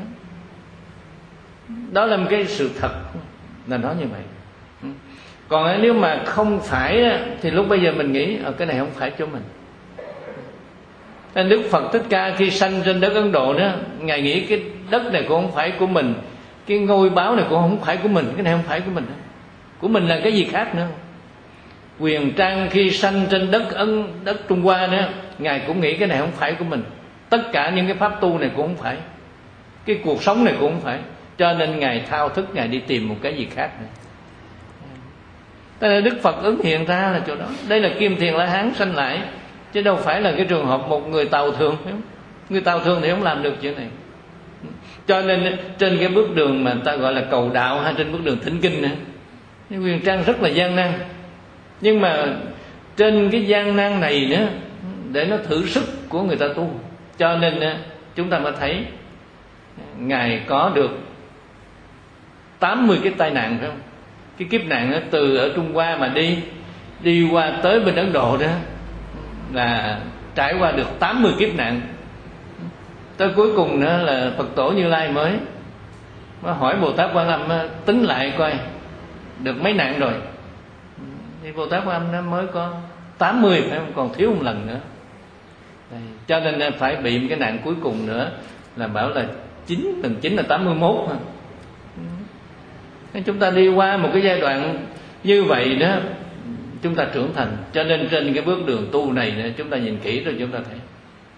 Đó là một cái sự thật là nó như vậy. Còn nếu mà không phải thì lúc bây giờ mình nghĩ ở cái này không phải cho mình. Nên Đức Phật Thích Ca khi sanh trên đất Ấn Độ đó, Ngài nghĩ cái đất này cũng không phải của mình, cái ngôi báo này cũng không phải của mình, cái này không phải của mình. Của mình là cái gì khác nữa. Quyền Trang khi sanh trên đất Ấn đất Trung Hoa đó, Ngài cũng nghĩ cái này không phải của mình. Tất cả những cái pháp tu này cũng không phải, cái cuộc sống này cũng không phải. Cho nên Ngài thao thức, Ngài đi tìm một cái gì khác nữa. Thế là Đức Phật ứng hiện ra là chỗ đó. Đây là Kim Thiền La Hán sanh lại, chứ đâu phải là cái trường hợp một người tào thường. Người tào thường thì không làm được chuyện này. Cho nên trên cái bước đường mà ta gọi là cầu đạo hay trên bước đường thỉnh kinh nữa, Quyền Trang rất là gian nan. Nhưng mà trên cái gian nan này nữa, để nó thử sức của người ta tu, cho nên chúng ta mới thấy Ngài có được tám mươi cái tai nạn, phải không? Cái kiếp nạn đó, từ ở Trung Hoa mà đi đi qua tới bên Ấn Độ đó là trải qua được tám mươi kiếp nạn. Tới cuối cùng nữa là Phật Tổ Như Lai mới mới hỏi Bồ Tát Quan Âm tính lại coi được mấy nạn rồi. Thì Bồ Tát Quan Âm nó mới có tám mươi, phải không? Còn thiếu một lần nữa. Đây. Cho nên phải bị một cái nạn cuối cùng nữa là bảo là chín, lần chín là tám mươi mốt. Chúng ta đi qua một cái giai đoạn như vậy đó, chúng ta trưởng thành. Cho nên trên cái bước đường tu này chúng ta nhìn kỹ rồi chúng ta thấy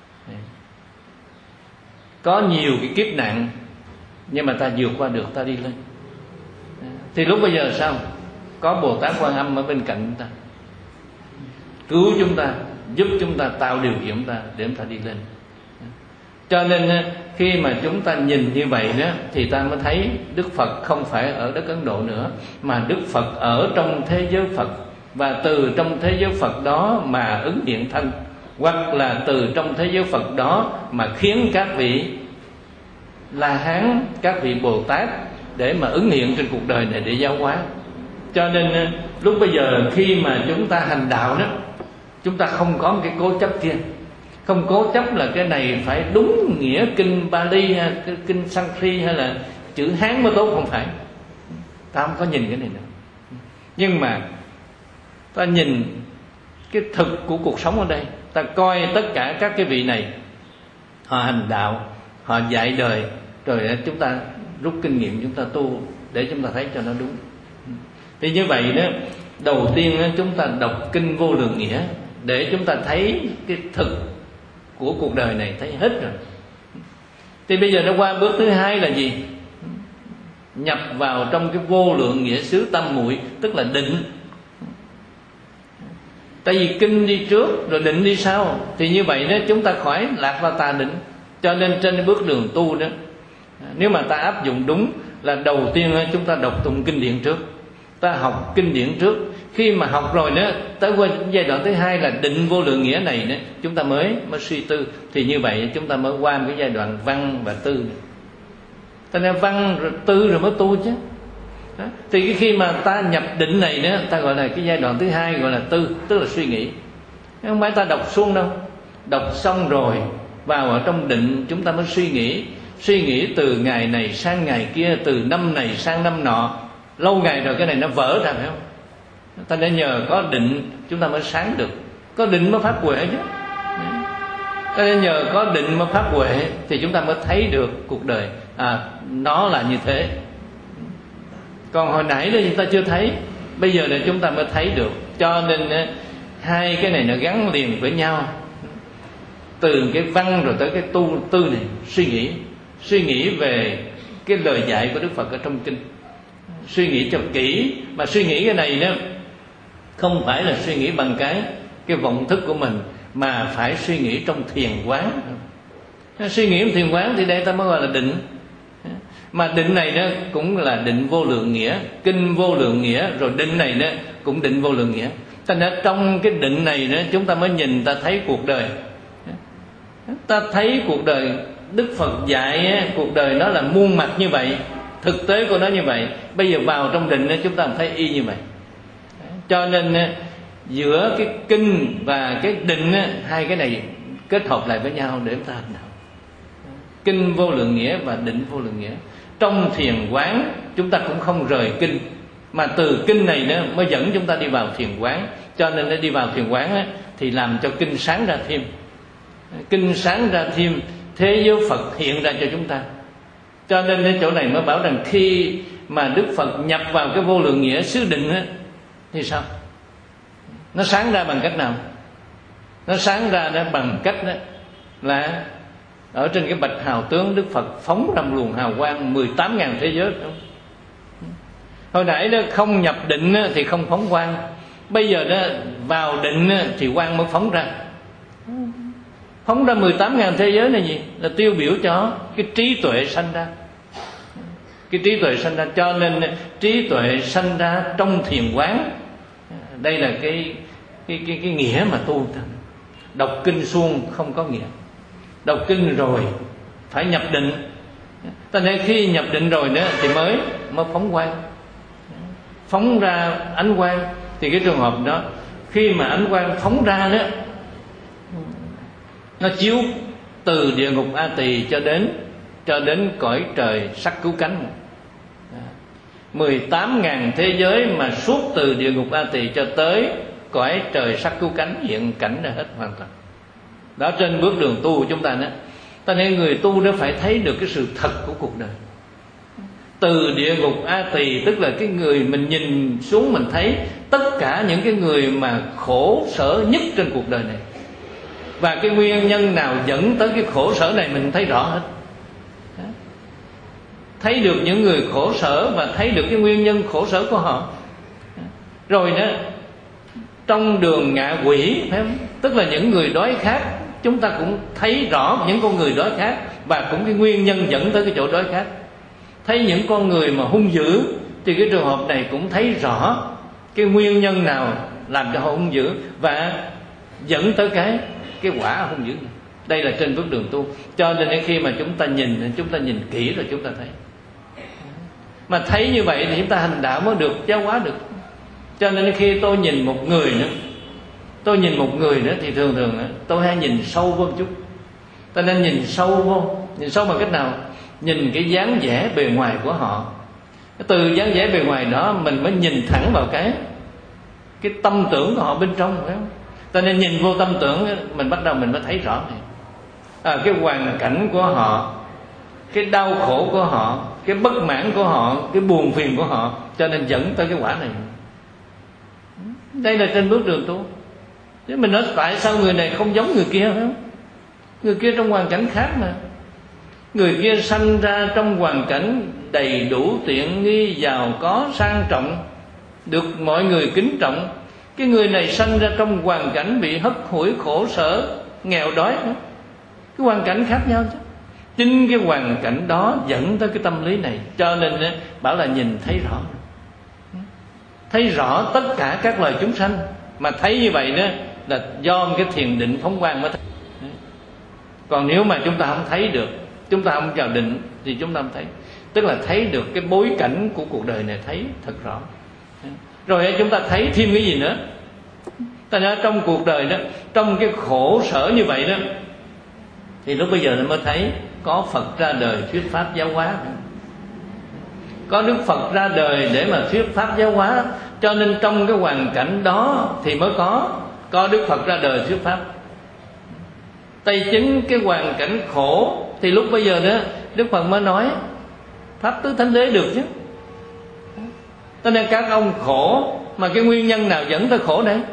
có nhiều cái kiếp nạn, nhưng mà ta vượt qua được, ta đi lên. Thì lúc bây giờ sao? Có Bồ Tát Quan Âm ở bên cạnh chúng ta, cứu chúng ta, giúp chúng ta, tạo điều kiện chúng ta để chúng ta đi lên. Cho nên khi mà chúng ta nhìn như vậy đó, thì ta mới thấy Đức Phật không phải ở đất Ấn Độ nữa, mà Đức Phật ở trong thế giới Phật. Và từ trong thế giới Phật đó mà ứng hiện thân, hoặc là từ trong thế giới Phật đó mà khiến các vị La Hán, các vị Bồ Tát để mà ứng hiện trên cuộc đời này để giáo hóa. Cho nên lúc bây giờ khi mà chúng ta hành đạo đó, chúng ta không có một cái cố chấp kia. Không cố chấp là cái này phải đúng nghĩa kinh Bali hay kinh Sanskrit hay là chữ Hán mới tốt, không phải. Ta không có nhìn cái này nữa. Nhưng mà ta nhìn cái thực của cuộc sống ở đây. Ta coi tất cả các cái vị này, họ hành đạo, họ dạy đời, rồi chúng ta rút kinh nghiệm, chúng ta tu để chúng ta thấy cho nó đúng. Thì như vậy đó, đầu tiên chúng ta đọc kinh Vô Lượng Nghĩa để chúng ta thấy cái thực của cuộc đời này, thấy hết rồi. Thì bây giờ nó qua bước thứ hai là gì? Nhập vào trong cái vô lượng nghĩa xứ tâm muội, tức là định. Tại vì kinh đi trước rồi định đi sau, thì như vậy đó chúng ta khỏi lạc vào tà định. Cho nên trên bước đường tu đó, nếu mà ta áp dụng đúng là đầu tiên chúng ta đọc tụng kinh điển trước, ta học kinh điển trước. Khi mà học rồi đó, tới qua giai đoạn thứ hai là định vô lượng nghĩa này đó, chúng ta mới mới suy tư. Thì như vậy chúng ta mới qua một cái giai đoạn văn và tư. Cho nên văn rồi tư rồi mới tu chứ. Đó. Thì cái khi mà ta nhập định này đó, ta gọi là cái giai đoạn thứ hai, gọi là tư, tức là suy nghĩ. Không phải ta đọc suông đâu. Đọc xong rồi vào ở trong định, chúng ta mới suy nghĩ. Suy nghĩ từ ngày này sang ngày kia, từ năm này sang năm nọ. lâu ngày rồi cái này nó vỡ ra, phải không? Ta nên nhờ có định chúng ta mới sáng được, có định mới phát huệ chứ. Ta nên nhờ có định mới phát huệ thì chúng ta mới thấy được cuộc đời à, nó là như thế. Còn hồi nãy đó chúng ta chưa thấy, bây giờ là chúng ta mới thấy được. Cho nên hai cái này nó gắn liền với nhau, từ cái văn rồi tới cái tu tư này. Suy nghĩ Suy nghĩ về cái lời dạy của Đức Phật ở trong kinh, suy nghĩ cho kỹ. Mà suy nghĩ cái này đó không phải là suy nghĩ bằng cái cái vọng thức của mình, mà phải suy nghĩ trong thiền quán. Suy nghĩ trong thiền quán thì đây ta mới gọi là định. Mà định này đó cũng là định vô lượng nghĩa, kinh vô lượng nghĩa, rồi định này đó cũng định vô lượng nghĩa. Thành ra trong cái định này đó chúng ta mới nhìn, ta thấy cuộc đời. Ta thấy cuộc đời Đức Phật dạy cuộc đời nó là muôn mặt như vậy, thực tế của nó như vậy. Bây giờ vào trong định chúng ta thấy y như vậy. Cho nên giữa cái kinh và cái định, hai cái này kết hợp lại với nhau để chúng ta hành đạo. Kinh vô lượng nghĩa và định vô lượng nghĩa. Trong thiền quán chúng ta cũng không rời kinh, mà từ kinh này nữa mới dẫn chúng ta đi vào thiền quán. Cho nên để đi vào thiền quán thì làm cho kinh sáng ra thêm. Kinh sáng ra thêm, thế giới Phật hiện ra cho chúng ta. Cho nên cái chỗ này mới bảo rằng khi mà Đức Phật nhập vào cái vô lượng nghĩa xứ định á, thì sao? Nó sáng ra bằng cách nào? Nó sáng ra đó bằng cách đó là ở trên cái bạch hào tướng Đức Phật phóng ra luồng hào quang mười tám ngàn thế giới. Hồi nãy đó không nhập định thì không phóng quang, bây giờ đó vào định thì quang mới phóng ra. Phóng ra mười tám ngàn thế giới là gì? Là tiêu biểu cho cái trí tuệ sanh ra. Cái trí tuệ sanh ra. Cho nên trí tuệ sanh ra trong thiền quán. Đây là cái cái cái, cái nghĩa mà tu. Đọc kinh suông không có nghĩa. Đọc kinh rồi phải nhập định. Cho nên khi nhập định rồi nữa thì mới mới phóng quang, phóng ra ánh quang. Thì cái trường hợp đó, khi mà ánh quang phóng ra đó, nó chiếu từ địa ngục A Tỳ cho đến cho đến cõi trời sắc cứu cánh. Mười tám ngàn thế giới mà suốt từ địa ngục A Tỳ cho tới cõi trời sắc cứu cánh hiện cảnh ra hết hoàn toàn. Đó, trên bước đường tu của chúng ta đó. Ta nên người tu đó phải thấy được cái sự thật của cuộc đời. Từ địa ngục A Tỳ tức là cái người mình nhìn xuống mình thấy tất cả những cái người mà khổ sở nhất trên cuộc đời này. Và cái nguyên nhân nào dẫn tới cái khổ sở này mình thấy rõ hết. Thấy được những người khổ sở và thấy được cái nguyên nhân khổ sở của họ. Rồi đó, trong đường ngạ quỷ, phải không? Tức là những người đói khát, chúng ta cũng thấy rõ những con người đói khát và cũng cái nguyên nhân dẫn tới cái chỗ đói khát. Thấy những con người mà hung dữ thì cái trường hợp này cũng thấy rõ cái nguyên nhân nào làm cho họ hung dữ và dẫn tới cái cái quả hung dữ này. Đây là trên bước đường tu. Cho nên khi mà chúng ta nhìn, chúng ta nhìn kỹ rồi chúng ta thấy. Mà thấy như vậy thì chúng ta hành đạo mới được giáo hóa được. Cho nên khi tôi nhìn một người nữa, tôi nhìn một người nữa thì thường thường tôi hay nhìn sâu vô một chút. Ta nên nhìn sâu vô. Nhìn sâu bằng cách nào? Nhìn cái dáng vẻ bề ngoài của họ. Từ dáng vẻ bề ngoài đó mình mới nhìn thẳng vào cái cái tâm tưởng của họ bên trong, phải không? Ta nên nhìn vô tâm tưởng, mình bắt đầu mình mới thấy rõ này. À, cái hoàn cảnh của họ, cái đau khổ của họ, cái bất mãn của họ, cái buồn phiền của họ, cho nên dẫn tới cái quả này. Đây là trên bước đường tu. Thế mình nói tại sao người này không giống người kia, phải không? Người kia trong hoàn cảnh khác mà. Người kia sanh ra trong hoàn cảnh đầy đủ tiện nghi, giàu có, sang trọng, được mọi người kính trọng. Cái người này sanh ra trong hoàn cảnh bị hất hủi, khổ sở, nghèo đói. Cái hoàn cảnh khác nhau chứ. Chính cái hoàn cảnh đó dẫn tới cái tâm lý này. Cho nên bảo là nhìn thấy rõ. Thấy rõ tất cả các loài chúng sanh. Mà thấy như vậy đó là do cái thiền định phóng quang mới thấy. Còn nếu mà chúng ta không thấy được, chúng ta không vào định thì chúng ta không thấy. Tức là thấy được cái bối cảnh của cuộc đời này, thấy thật rõ. Rồi chúng ta thấy thêm cái gì nữa? Ta nói trong cuộc đời đó, trong cái khổ sở như vậy đó, thì lúc bây giờ nó mới thấy có Phật ra đời thuyết pháp giáo hóa. có Đức Phật ra đời để mà thuyết pháp giáo hóa, cho nên trong cái hoàn cảnh đó thì mới có có Đức Phật ra đời thuyết pháp. Tại chính cái hoàn cảnh khổ thì lúc bây giờ đó Đức Phật mới nói pháp tứ thánh đế được chứ. Cho nên các ông khổ, mà cái nguyên nhân nào dẫn tới khổ đấy?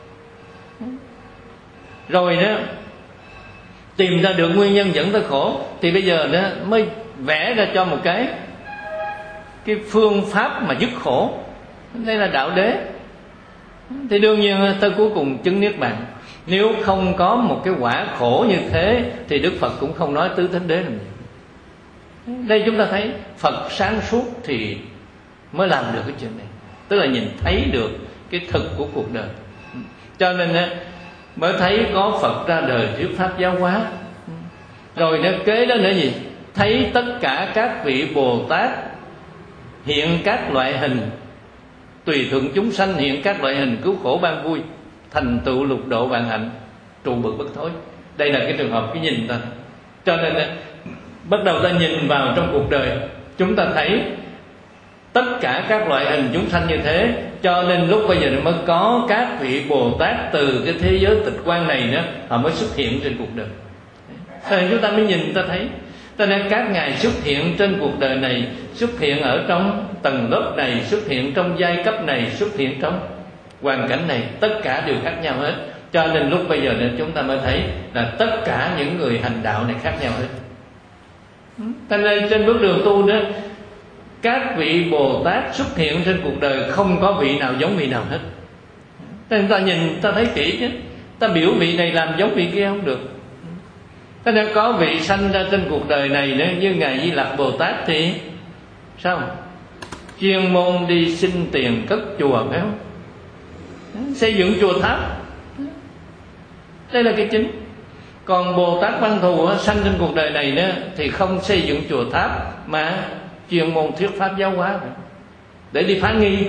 Rồi đó tìm ra được nguyên nhân dẫn tới khổ thì bây giờ đó mới vẽ ra cho một cái cái phương pháp mà dứt khổ. Đây là đạo đế. Thì đương nhiên tới cuối cùng chứng niết bàn. Nếu không có một cái quả khổ như thế thì Đức Phật cũng không nói tứ thánh đế làm gì. Đây chúng ta thấy Phật sáng suốt thì mới làm được cái chuyện này, tức là nhìn thấy được cái thực của cuộc đời. Cho nên mới thấy có Phật ra đời thuyết pháp giáo hóa. Rồi nó kế đó nữa gì? Thấy tất cả các vị Bồ Tát hiện các loại hình, tùy thuận chúng sanh hiện các loại hình cứu khổ ban vui, thành tựu lục độ vạn hạnh, trụ bực bất thối. Đây là cái trường hợp cái nhìn ta. Cho nên bắt đầu ta nhìn vào trong cuộc đời, chúng ta thấy tất cả các loại hình chúng sanh như thế. Cho nên lúc bây giờ mới có các vị Bồ Tát từ cái thế giới tịch quan này nữa, họ mới xuất hiện trên cuộc đời. Cho nên chúng ta mới nhìn ta thấy. Cho nên các ngài xuất hiện trên cuộc đời này, xuất hiện ở trong tầng lớp này, xuất hiện trong giai cấp này, xuất hiện trong hoàn cảnh này, tất cả đều khác nhau hết. Cho nên lúc bây giờ nên chúng ta mới thấy là tất cả những người hành đạo này khác nhau hết. Cho nên trên bước đường tu đó, các vị Bồ Tát xuất hiện trên cuộc đời không có vị nào giống vị nào hết. Cho nên ta nhìn ta thấy kỹ chứ, ta biểu vị này làm giống vị kia không được. Cho nên có vị sanh ra trên cuộc đời này nữa, như ngài Di Lặc Bồ Tát thì sao? Chuyên môn đi xin tiền cất chùa, phải không? Xây dựng chùa tháp. Đây là cái chính. Còn Bồ Tát Văn Thù sanh trên cuộc đời này nữa thì không xây dựng chùa tháp, mà chuyên môn thuyết pháp giáo hóa để đi phá nghi.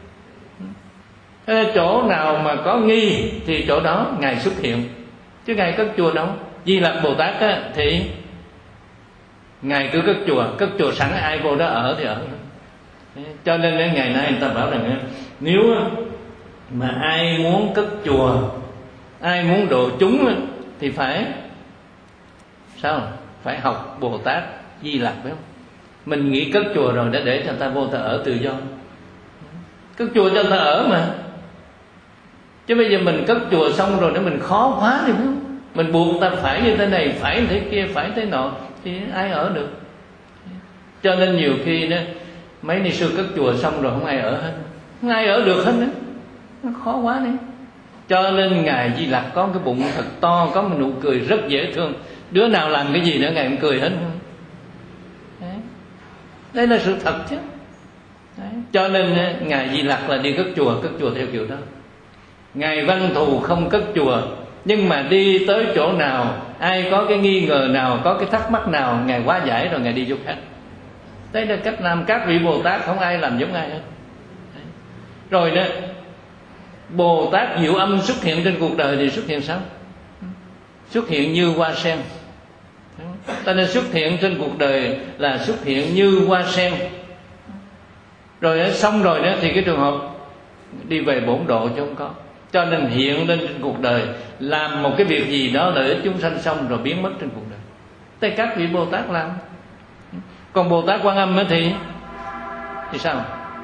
Chỗ nào mà có nghi thì chỗ đó ngài xuất hiện, chứ ngài cất chùa đâu. Di Lặc Bồ Tát á, thì ngài cứ cất chùa, cất chùa sẵn ai vô đó ở thì ở. Cho nên ngày nay người ta bảo rằng nếu mà ai muốn cất chùa, ai muốn độ chúng thì phải sao? Phải học Bồ Tát Di Lặc, phải không? Mình nghĩ cất chùa rồi để để cho ta vô ta ở tự do, cất chùa cho ta ở mà. Chứ bây giờ mình cất chùa xong rồi để mình khó quá thì phải không? Mình buộc ta phải như thế này, phải như thế kia, phải thế nọ thì ai ở được. Cho nên nhiều khi đó mấy ni sư cất chùa xong rồi không ai ở hết, không ai ở được hết nữa, nó khó quá đấy. Cho nên ngài Di Lặc có cái bụng thật to, có một nụ cười rất dễ thương. Đứa nào làm cái gì nữa ngài cũng cười hết. Đấy. Đây là sự thật chứ. Đấy. Cho nên ngài Di Lặc là đi cất chùa, cất chùa theo kiểu đó. Ngài Văn Thù không cất chùa, nhưng mà đi tới chỗ nào, ai có cái nghi ngờ nào, có cái thắc mắc nào, ngài hóa giải rồi ngài đi chỗ khác. Đây là cách làm các vị Bồ Tát, không ai làm giống ai hết. Đấy. Rồi đó, Bồ Tát Diệu Âm xuất hiện trên cuộc đời thì xuất hiện sao? Xuất hiện như hoa sen. Ta nên xuất hiện trên cuộc đời là xuất hiện như hoa sen. Rồi đó, xong rồi đó thì cái trường hợp đi về bổn độ chứ không có. Cho nên hiện lên trên cuộc đời, làm một cái việc gì đó lợi ích chúng sanh xong rồi biến mất trên cuộc đời. Thế các vị Bồ Tát làm. Còn Bồ Tát Quan Âm thì thì sao?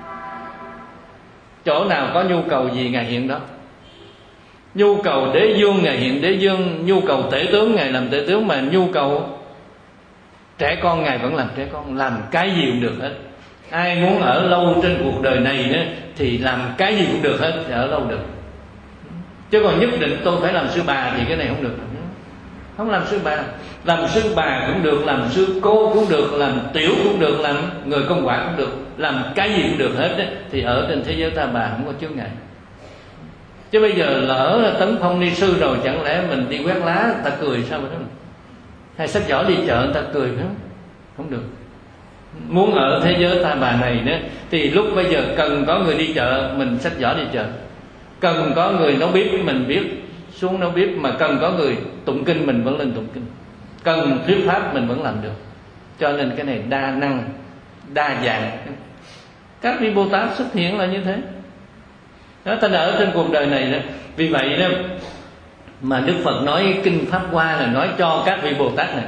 Chỗ nào có nhu cầu gì ngài hiện đó. Nhu cầu đế vương ngài hiện đế vương, nhu cầu tể tướng ngài làm tể tướng, mà nhu cầu trẻ con ngài vẫn làm trẻ con, làm cái gì cũng được hết. Ai muốn ở lâu trên cuộc đời này nữa thì làm cái gì cũng được hết, thì ở lâu được. Chứ còn nhất định tôi phải làm sư bà thì cái này không được. Không làm sư bà, làm sư bà cũng được, làm sư cô cũng được, làm tiểu cũng được, làm người công quả cũng được, làm cái gì cũng được hết đấy, thì ở trên thế giới ta bà không có chướng ngại. Chứ bây giờ lỡ là tấn phong ni sư rồi, chẳng lẽ mình đi quét lá ta cười sao vậy đó? Hay sách vở đi chợ người ta cười phải không? Không được. Muốn ở thế giới ta bà này nữa thì lúc bây giờ cần có người đi chợ, mình sách vở đi chợ. Cần có người nấu bếp mình biết xuống nấu bếp, mà cần có người tụng kinh mình vẫn lên tụng kinh, cần thuyết pháp mình vẫn làm được. Cho nên cái này đa năng, đa dạng. Các vị Bồ Tát xuất hiện là như thế đó, ta đã ở trên cuộc đời này đó. Vì vậy đó mà Đức Phật nói kinh Pháp Hoa là nói cho các vị Bồ Tát này,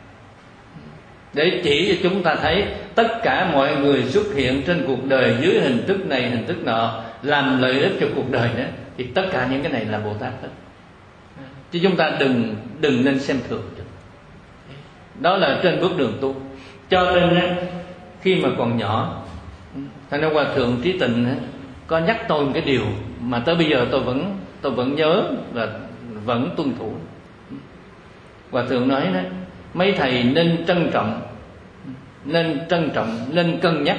để chỉ cho chúng ta thấy tất cả mọi người xuất hiện trên cuộc đời dưới hình thức này hình thức nọ, làm lợi ích cho cuộc đời đó, thì tất cả những cái này là Bồ Tát hết. Chứ chúng ta đừng đừng nên xem thường. Đó là trên bước đường tu. Cho nên khi mà còn nhỏ, Thành ra Hòa Thượng Trí Tịnh có nhắc tôi một cái điều mà tới bây giờ tôi vẫn tôi vẫn nhớ và vẫn tuân thủ. Hòa Thượng nói đó, mấy thầy nên trân trọng, nên trân trọng, nên cân nhắc,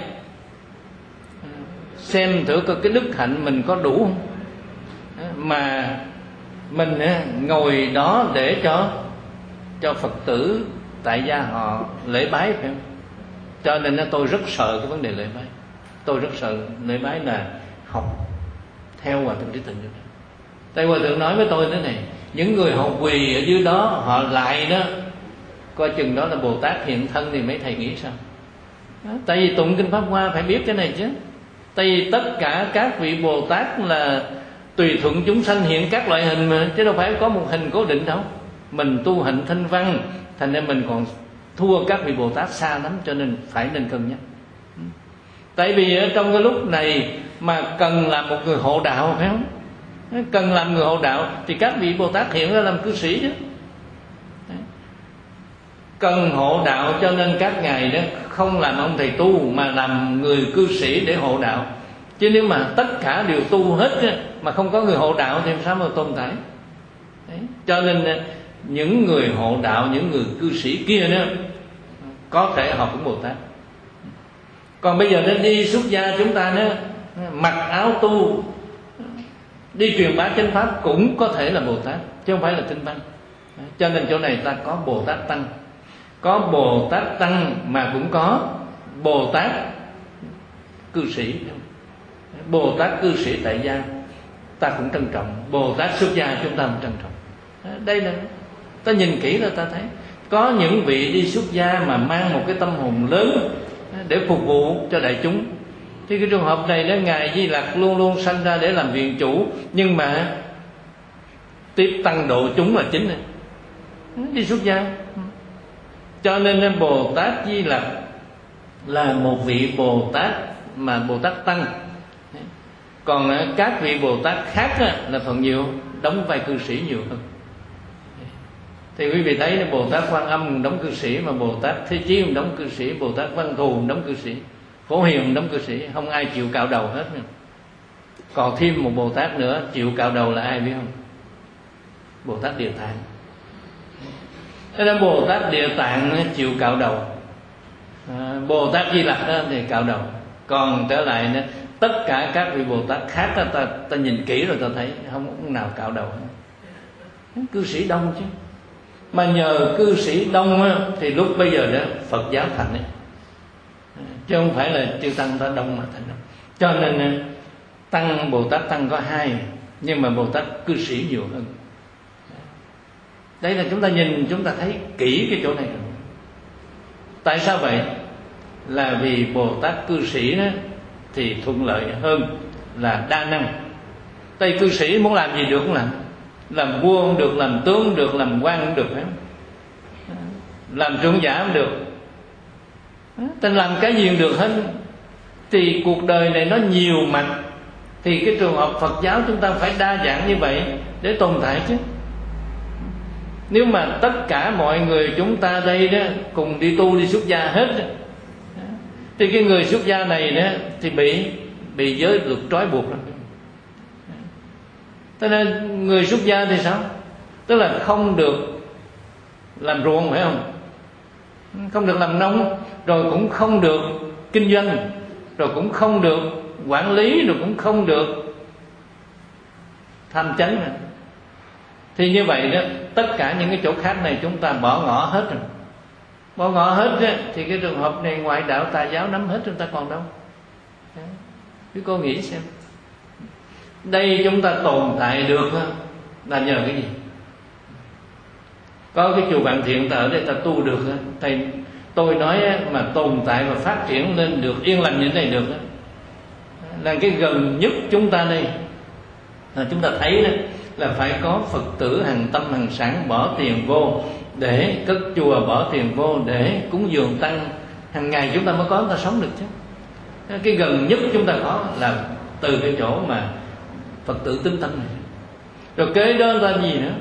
xem thử coi cái đức hạnh mình có đủ không, mà mình ngồi đó để cho cho Phật tử tại gia họ lễ bái, phải không? Cho nên tôi rất sợ cái vấn đề lễ bái. Tôi rất sợ lễ bái là học theo Hòa Thượng Trí Tịnh. Tại Hòa Thượng nói với tôi thế này, những người họ quỳ ở dưới đó, họ lại đó, coi chừng đó là Bồ Tát hiện thân thì mấy thầy nghĩ sao? Đó, tại vì tụng kinh Pháp Hoa phải biết cái này chứ. Tại vì tất cả các vị Bồ Tát là tùy thuận chúng sanh hiện các loại hình mà, chứ đâu phải có một hình cố định đâu. Mình tu hạnh thanh văn, thành ra mình còn thua các vị Bồ Tát xa lắm, cho nên phải nên cân nhắc. Tại vì ở trong cái lúc này mà cần làm một người hộ đạo, phải không? Cần làm người hộ đạo thì các vị Bồ Tát hiện ra làm cư sĩ chứ. Cần hộ đạo cho nên các ngài đó không làm ông thầy tu mà làm người cư sĩ để hộ đạo. Chứ nếu mà tất cả đều tu hết mà không có người hộ đạo thì sao mà tồn tại? Đấy. Cho nên những người hộ đạo, những người cư sĩ kia đó có thể họ cũng Bồ Tát. Còn bây giờ nó đi xuất gia chúng ta đó, mặc áo tu đi truyền bá chánh pháp cũng có thể là Bồ Tát, chứ không phải là tinh văn. Cho nên chỗ này ta có Bồ Tát Tăng, có Bồ Tát Tăng mà cũng có Bồ Tát cư sĩ. Bồ Tát cư sĩ tại gia ta cũng trân trọng, Bồ Tát xuất gia chúng ta cũng trân trọng. Đây là ta nhìn kỹ là ta thấy có những vị đi xuất gia mà mang một cái tâm hồn lớn để phục vụ cho đại chúng. Thì cái trường hợp này đó, Ngài Di Lặc luôn luôn sanh ra để làm viện chủ, nhưng mà tiếp tăng độ chúng là chính này, đi xuất gia. Cho nên Bồ Tát Di Lặc là một vị Bồ Tát mà Bồ Tát Tăng. Còn các vị Bồ Tát khác là phần nhiều đóng vai cư sĩ nhiều hơn. Thì quý vị thấy là Bồ Tát Quan Âm đóng cư sĩ, mà Bồ Tát Thế Chí đóng cư sĩ, Bồ Tát Văn Thù đóng cư sĩ, Phổ Hiền đóng cư sĩ, không ai chịu cạo đầu hết. Còn thêm một Bồ Tát nữa chịu cạo đầu là ai biết không? Bồ Tát Địa Tạng. Thế nên Bồ Tát Địa Tạng chịu cạo đầu, à, Bồ Tát Di Lặc thì cạo đầu. Còn trở lại nữa, tất cả các vị Bồ Tát khác đó, ta, ta nhìn kỹ rồi ta thấy không có nào cạo đầu. Cư sĩ đông chứ. Mà nhờ cư sĩ đông á, thì lúc bây giờ đó Phật giáo thành ấy. Chứ không phải là chư tăng ta đông mà thành đâu. Cho nên tăng Bồ Tát Tăng có hai, nhưng mà Bồ Tát cư sĩ nhiều hơn. Đây là chúng ta nhìn, chúng ta thấy kỹ cái chỗ này rồi. Tại sao vậy? Là vì Bồ Tát cư sĩ đó thì thuận lợi hơn là đa năng. Tây cư sĩ muốn làm gì được cũng làm, làm vua cũng được, làm tướng cũng được, làm quan cũng được, phải không? Làm trưởng giả cũng được, ta làm cái gì cũng được hết. Thì cuộc đời này nó nhiều mặt, thì cái trường hợp Phật giáo chúng ta phải đa dạng như vậy để tồn tại chứ. Nếu mà tất cả mọi người chúng ta đây đó cùng đi tu, đi xuất gia hết, thì cái người xuất gia này đó thì bị bị giới luật trói buộc lắm. Cho nên người xuất gia thì sao? Tức là không được làm ruộng, phải không? Không được làm nông, rồi cũng không được kinh doanh, rồi cũng không được quản lý, rồi cũng không được tham chánh. Thì như vậy đó, tất cả những cái chỗ khác này chúng ta bỏ ngỏ hết rồi. Bỏ ngỏ hết đó, thì cái trường hợp này ngoại đạo tà giáo nắm hết, chúng ta còn đâu? Quý cô nghĩ xem, đây chúng ta tồn tại được là nhờ cái gì? Có cái chùa Bạn Thiện ta ở đây ta tu được, thầy tôi nói mà tồn tại và phát triển lên được yên lành như thế này được đó, là cái gần nhất chúng ta đây là chúng ta thấy đó, là phải có Phật tử hàng tâm hàng sản bỏ tiền vô để cất chùa, bỏ tiền vô để cúng dường tăng, hàng ngày chúng ta mới có, chúng ta sống được chứ. Cái gần nhất chúng ta có là từ cái chỗ mà Phật tử tín tâm này. Rồi kế đó là gì nữa?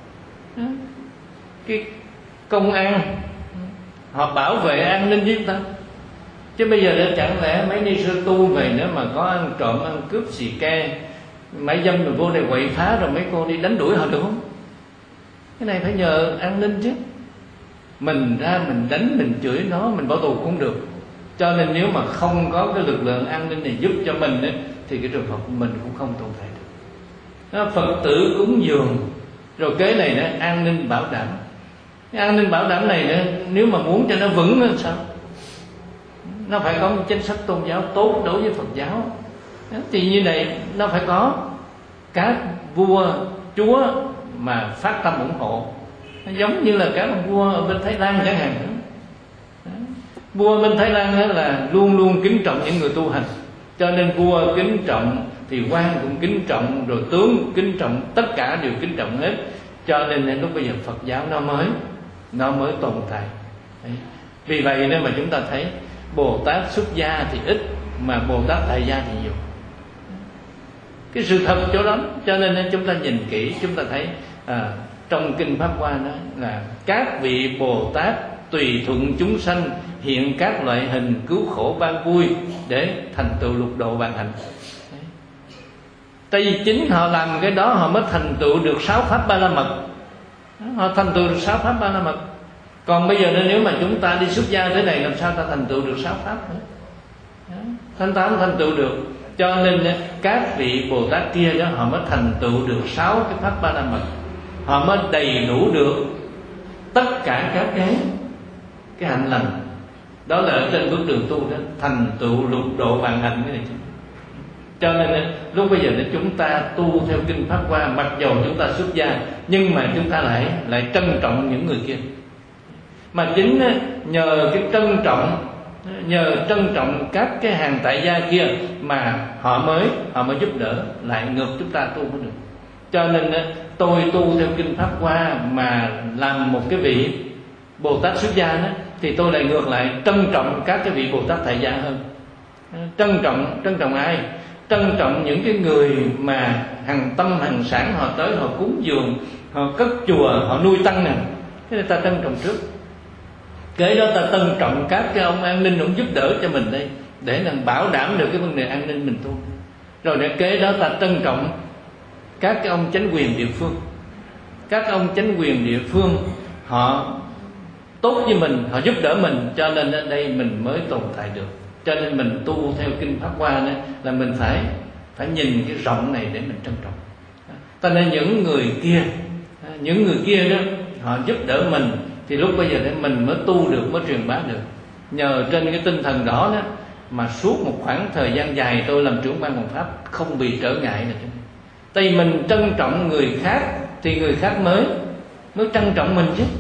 Cái công an họ bảo vệ an ninh với chúng ta. Chứ bây giờ đã chẳng lẽ mấy ni sư tu về nữa mà có ăn trộm, ăn cướp, xì ke, mãi dâm rồi vô đây quậy phá rồi mấy cô đi đánh đuổi họ được không? Cái này phải nhờ an ninh chứ. Mình ra mình đánh, mình chửi nó, mình bỏ tù cũng được. Cho nên nếu mà không có cái lực lượng an ninh này giúp cho mình ấy, thì cái trường hợp của mình cũng không tồn tại được. Đó, Phật tử cúng dường, rồi kế này đó, an ninh bảo đảm. Cái an ninh bảo đảm này đó, nếu mà muốn cho nó vững thì sao? Nó phải có một chính sách tôn giáo tốt đối với Phật giáo. Đó, thì như này nó phải có các vua chúa mà phát tâm ủng hộ. Nó giống như là các ông vua ở bên Thái Lan chẳng hạn. Đó. Vua bên Thái Lan là luôn luôn kính trọng những người tu hành, cho nên vua kính trọng thì quan cũng kính trọng, rồi tướng kính trọng, tất cả đều kính trọng hết. Cho nên lúc bây giờ Phật giáo nó mới nó mới tồn tại. Đấy. Vì vậy nên mà chúng ta thấy Bồ Tát xuất gia thì ít, mà Bồ Tát tại gia thì nhiều. Cái sự thật chỗ đó. Cho nên chúng ta nhìn kỹ, chúng ta thấy à, trong Kinh Pháp Hoa nói là các vị Bồ Tát tùy thuận chúng sanh, hiện các loại hình cứu khổ ban vui để thành tựu lục độ vạn hạnh. Tại vì chính họ làm cái đó họ mới thành tựu được sáu pháp ba la mật. Họ thành tựu được sáu pháp ba la mật. Còn bây giờ nếu mà chúng ta đi xuất gia thế này, làm sao ta thành tựu được sáu pháp nữa? Thanh ta không thành tựu được. Cho nên các vị Bồ Tát kia đó họ mới thành tựu được sáu cái pháp ba la mật. Họ mới đầy đủ được tất cả các cái cái hạnh lành. Đó là ở trên bước đường tu đó, thành tựu lục độ vạn hạnh cái này. Cho nên lúc bây giờ chúng ta tu theo Kinh Pháp Hoa, mặc dầu chúng ta xuất gia, nhưng mà chúng ta lại lại trân trọng những người kia. Mà chính nhờ cái trân trọng, nhờ trân trọng các cái hàng tại gia kia mà họ mới họ mới giúp đỡ lại ngược chúng ta tu mới được. Cho nên tôi tu theo Kinh Pháp Hoa mà làm một cái vị Bồ Tát xuất gia đó, thì tôi lại ngược lại trân trọng các cái vị Bồ Tát tại gia hơn. Trân trọng trân trọng ai? Trân trọng những cái người mà hàng tâm hàng sản họ tới, họ cúng dường, họ cất chùa, họ nuôi tăng nè. Thế nên ta trân trọng trước. Kế đó ta trân trọng các cái ông an ninh cũng giúp đỡ cho mình đây, để làm bảo đảm được cái vấn đề an ninh mình tu. Rồi để kế đó ta trân trọng các cái ông chánh quyền địa phương. Các ông chánh quyền địa phương họ tốt với mình, họ giúp đỡ mình, cho nên ở đây mình mới tồn tại được. Cho nên mình tu theo Kinh Pháp Hoa đó, là mình phải phải nhìn cái rộng này để mình trân trọng. Cho nên những người kia, những người kia đó họ giúp đỡ mình, thì lúc bây giờ để mình mới tu được, mới truyền bá được. Nhờ trên cái tinh thần đó đó mà suốt một khoảng thời gian dài tôi làm trưởng ban Hoàng Pháp không bị trở ngại nữa. Tại vì mình trân trọng người khác thì người khác mới mới trân trọng mình chứ.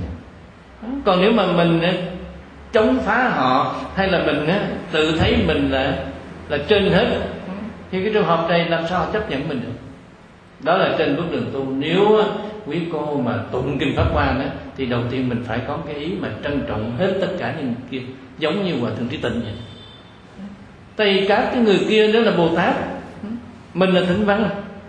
Còn nếu mà mình chống phá họ, hay là mình tự thấy mình là là trên hết, thì cái trường hợp này làm sao họ chấp nhận mình được? Đó là trên bước đường tu. Nếu quý cô mà tụng Kinh Pháp Hoa đó, thì đầu tiên mình phải có cái ý mà trân trọng hết tất cả những kia, giống như Hòa Thượng Trí Tịnh vậy. Tại vì các cái người kia đó là Bồ Tát, mình là Thinh Văn,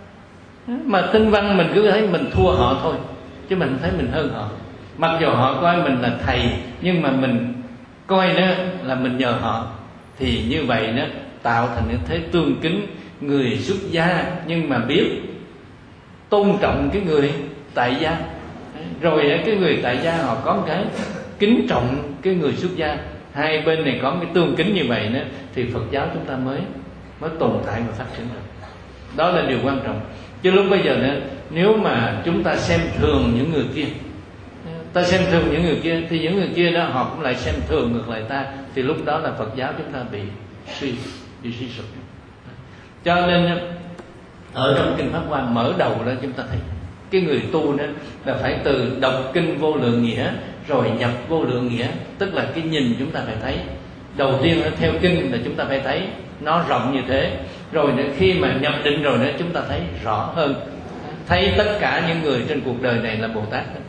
mà Thinh Văn mình cứ thấy mình thua họ thôi, chứ mình thấy mình hơn họ. Mặc dù họ coi mình là thầy, nhưng mà mình coi đó là mình nhờ họ. Thì như vậy đó tạo thành cái thế tương kính. Người xuất gia nhưng mà biết tôn trọng cái người tại gia, rồi cái người tại gia họ có cái kính trọng cái người xuất gia. Hai bên này có cái tương kính như vậy đó, thì Phật giáo chúng ta mới mới tồn tại và phát triển được. Đó là điều quan trọng. Chứ lúc bây giờ nữa, nếu mà chúng ta xem thường những người kia, ta xem thường những người kia, thì những người kia đó họ cũng lại xem thường ngược lại ta, thì lúc đó là Phật giáo chúng ta bị suy bị suy sụp. Cho nên ở trong Kinh Pháp Hoa mở đầu đó chúng ta thấy cái người tu đó là phải từ đọc kinh Vô Lượng Nghĩa rồi nhập vô lượng nghĩa. Tức là cái nhìn chúng ta phải thấy. Đầu tiên theo kinh là chúng ta phải thấy nó rộng như thế, rồi khi mà nhập định rồi nữa chúng ta thấy rõ hơn, thấy tất cả những người trên cuộc đời này là Bồ Tát hết.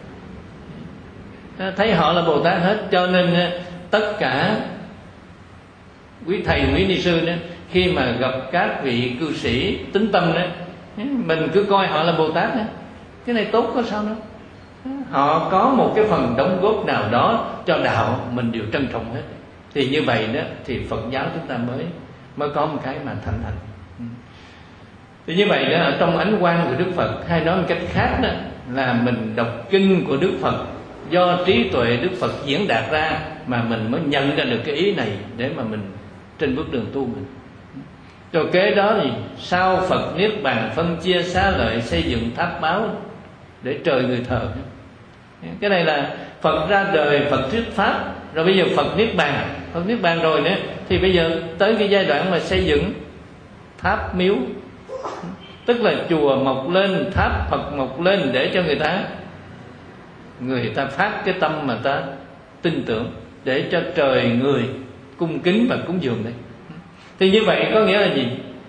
Thấy họ là Bồ Tát hết. Cho nên tất cả quý thầy quý ni sư đó, khi mà gặp các vị cư sĩ tín tâm đó, mình cứ coi họ là Bồ Tát đó. Cái này tốt có sao đâu. Họ có một cái phần đóng góp nào đó cho đạo, mình đều trân trọng hết. Thì như vậy đó thì Phật giáo chúng ta mới mới có một cái mà thành thành. Thì như vậy đó, ở trong ánh quang của Đức Phật, hay nói một cách khác đó, là mình đọc kinh của Đức Phật, do trí tuệ Đức Phật diễn đạt ra mà mình mới nhận ra được cái ý này để mà mình trên bước đường tu mình. Rồi kế đó thì sau Phật niết bàn phân chia xá lợi, xây dựng tháp báo để trời người thờ. Cái này là Phật ra đời, Phật thuyết pháp, rồi bây giờ Phật niết bàn. Phật niết bàn rồi nữa thì bây giờ tới cái giai đoạn mà xây dựng tháp miếu, tức là chùa mọc lên, tháp Phật mọc lên để cho người ta người ta phát cái tâm mà ta tin tưởng, để cho trời người cung kính và cúng dường đấy. Thì như vậy có nghĩa là gì?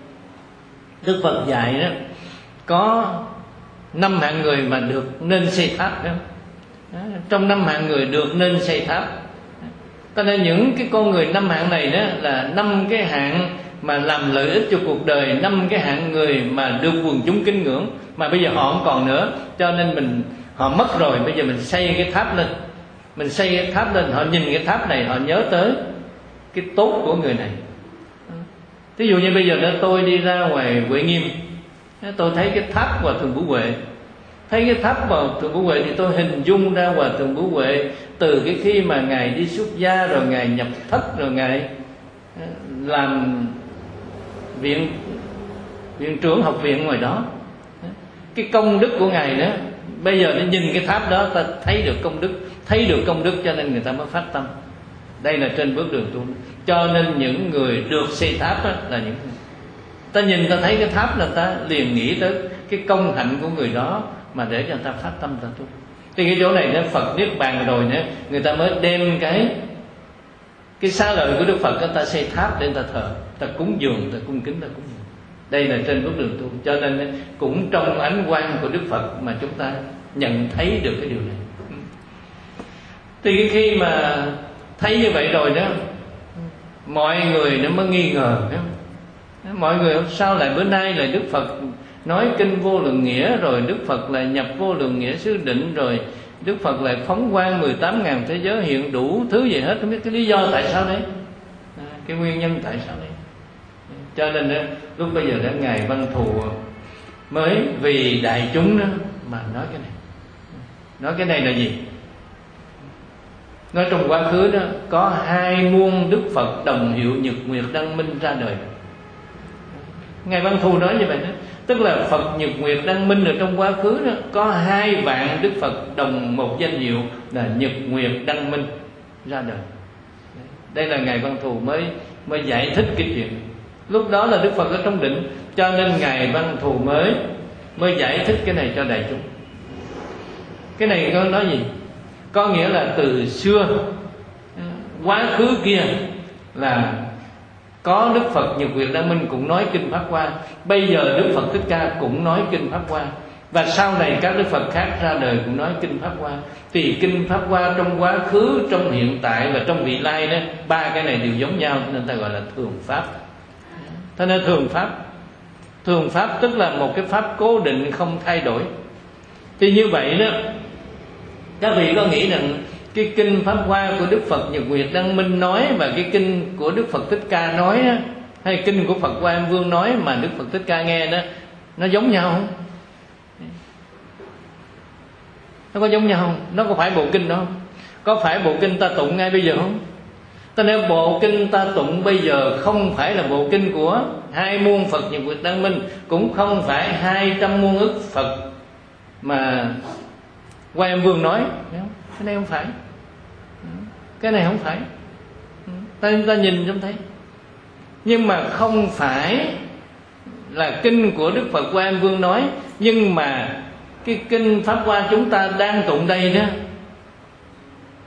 Đức Phật dạy đó, có năm hạng người mà được nên xây tháp đó. Trong năm hạng người được nên xây tháp, cho nên những cái con người năm hạng này đó là năm cái hạng mà làm lợi ích cho cuộc đời, năm cái hạng người mà được quần chúng kính ngưỡng, mà bây giờ họ không còn nữa. Cho nên mình họ mất rồi, bây giờ mình xây cái tháp lên. Mình xây cái tháp lên, họ nhìn cái tháp này, họ nhớ tới cái tốt của người này. Ví dụ như bây giờ đó tôi đi ra ngoài Huệ Nghiêm, tôi thấy cái tháp Hòa Thượng Vũ Huệ. Thấy cái tháp Hòa Thượng Vũ Huệ thì tôi hình dung ra Hòa Thượng Vũ Huệ từ cái khi mà Ngài đi xuất gia, rồi Ngài nhập thất, rồi Ngài làm viện viện trưởng học viện ngoài đó. Cái công đức của Ngài đó, bây giờ nó nhìn cái tháp đó ta thấy được công đức, thấy được công đức cho nên người ta mới phát tâm. Đây là trên bước đường tu. Cho nên những người được xây tháp đó là những ta nhìn ta thấy cái tháp là ta liền nghĩ tới cái công hạnh của người đó mà để cho người ta phát tâm ta tu. Thì cái chỗ này nó Phật niết bàn rồi nữa, người ta mới đem cái cái xá lợi của Đức Phật, người ta xây tháp để người ta thờ, ta cúng dường, ta cung kính, ta cúng dường. Đây là trên bước đường tu. Cho nên cũng trong ánh quang của Đức Phật mà chúng ta nhận thấy được cái điều này. Thì khi mà thấy như vậy rồi đó, mọi người nó mới nghi ngờ. Mọi người sao lại bữa nay lại Đức Phật nói kinh vô lượng nghĩa, rồi Đức Phật lại nhập vô lượng nghĩa xứ định, rồi Đức Phật lại phóng quang mười tám ngàn thế giới, hiện đủ thứ gì hết. Không biết cái lý do tại sao đấy, cái nguyên nhân tại sao đấy. Cho nên đó, lúc bây giờ đã Ngài Văn Thù mới vì đại chúng đó mà nói cái này. Nói cái này là gì? Nói trong quá khứ đó có hai muôn Đức Phật đồng hiệu Nhật Nguyệt Đăng Minh ra đời. Ngài Văn Thù nói như vậy đó. Tức là Phật Nhật Nguyệt Đăng Minh ở trong quá khứ đó có hai vạn Đức Phật đồng một danh hiệu là Nhật Nguyệt Đăng Minh ra đời. Đây là Ngài Văn Thù mới mới giải thích cái chuyện. Lúc đó là Đức Phật ở trong định, cho nên Ngài Văn Thù mới mới giải thích cái này cho đại chúng. Cái này có nói gì? Có nghĩa là từ xưa quá khứ kia là có Đức Phật Nhật Nguyệt Đăng Minh cũng nói kinh Pháp Hoa, bây giờ Đức Phật Thích Ca cũng nói kinh Pháp Hoa, và sau này các Đức Phật khác ra đời cũng nói kinh Pháp Hoa. Thì kinh Pháp Hoa trong quá khứ, trong hiện tại và trong vị lai đó, ba cái này đều giống nhau, nên ta gọi là thường pháp. Thế nên thường pháp, thường pháp tức là một cái pháp cố định không thay đổi. Thì như vậy đó, các vị có nghĩ rằng cái kinh Pháp Hoa của Đức Phật Nhật Nguyệt Đăng Minh nói và cái kinh của Đức Phật Thích Ca nói á, hay kinh của Phật Quan Âm Vương nói mà Đức Phật Thích Ca nghe đó, nó giống nhau không? Nó có giống nhau không? Nó có phải bộ kinh đó không? Có phải bộ kinh ta tụng ngay bây giờ không? Ta nói bộ kinh ta tụng bây giờ không phải là bộ kinh của hai muôn Phật Nhật Nguyệt Đăng Minh, cũng không phải hai trăm muôn ức Phật mà Quan Âm Vương nói. Cái này không phải. Cái này không phải. Ta, ta nhìn chúng thấy. Nhưng mà không phải là kinh của Đức Phật Quan Âm Vương nói, nhưng mà cái kinh Pháp Hoa chúng ta đang tụng đây đó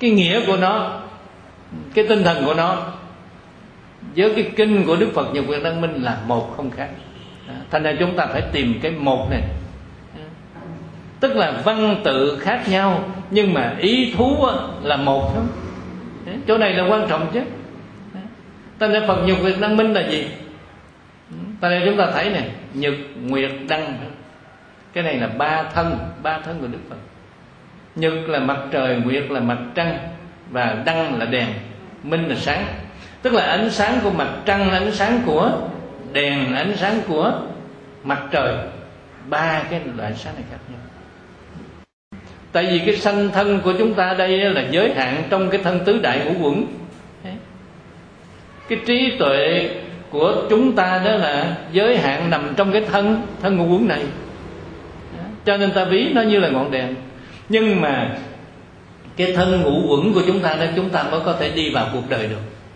cái nghĩa của nó, cái tinh thần của nó với cái kinh của Đức Phật Nhật Nguyệt Đăng Minh là một không khác. Thành ra chúng ta phải tìm cái một này, tức là văn tự khác nhau nhưng mà ý thú là một thôi. Chỗ này là quan trọng chứ. Thành ra Phật Nhật Nguyệt Đăng Minh là gì? Thành ra chúng ta thấy này, Nhật Nguyệt Đăng, cái này là ba thân, ba thân của Đức Phật. Nhật là mặt trời, Nguyệt là mặt trăng, và Đăng là đèn, Minh là sáng. Tức là ánh sáng của mặt trăng, ánh sáng của đèn, ánh sáng của mặt trời. Ba cái loại ánh sáng này khác nhau. Tại vì cái sanh thân của chúng ta đây là giới hạn trong cái thân tứ đại ngũ uẩn. Cái trí tuệ của chúng ta đó là giới hạn nằm trong cái thân thân ngũ uẩn này. Cho nên ta ví nó như là ngọn đèn. Nhưng mà cái thân ngũ uẩn của chúng ta đó, chúng ta mới có thể đi vào cuộc đời được.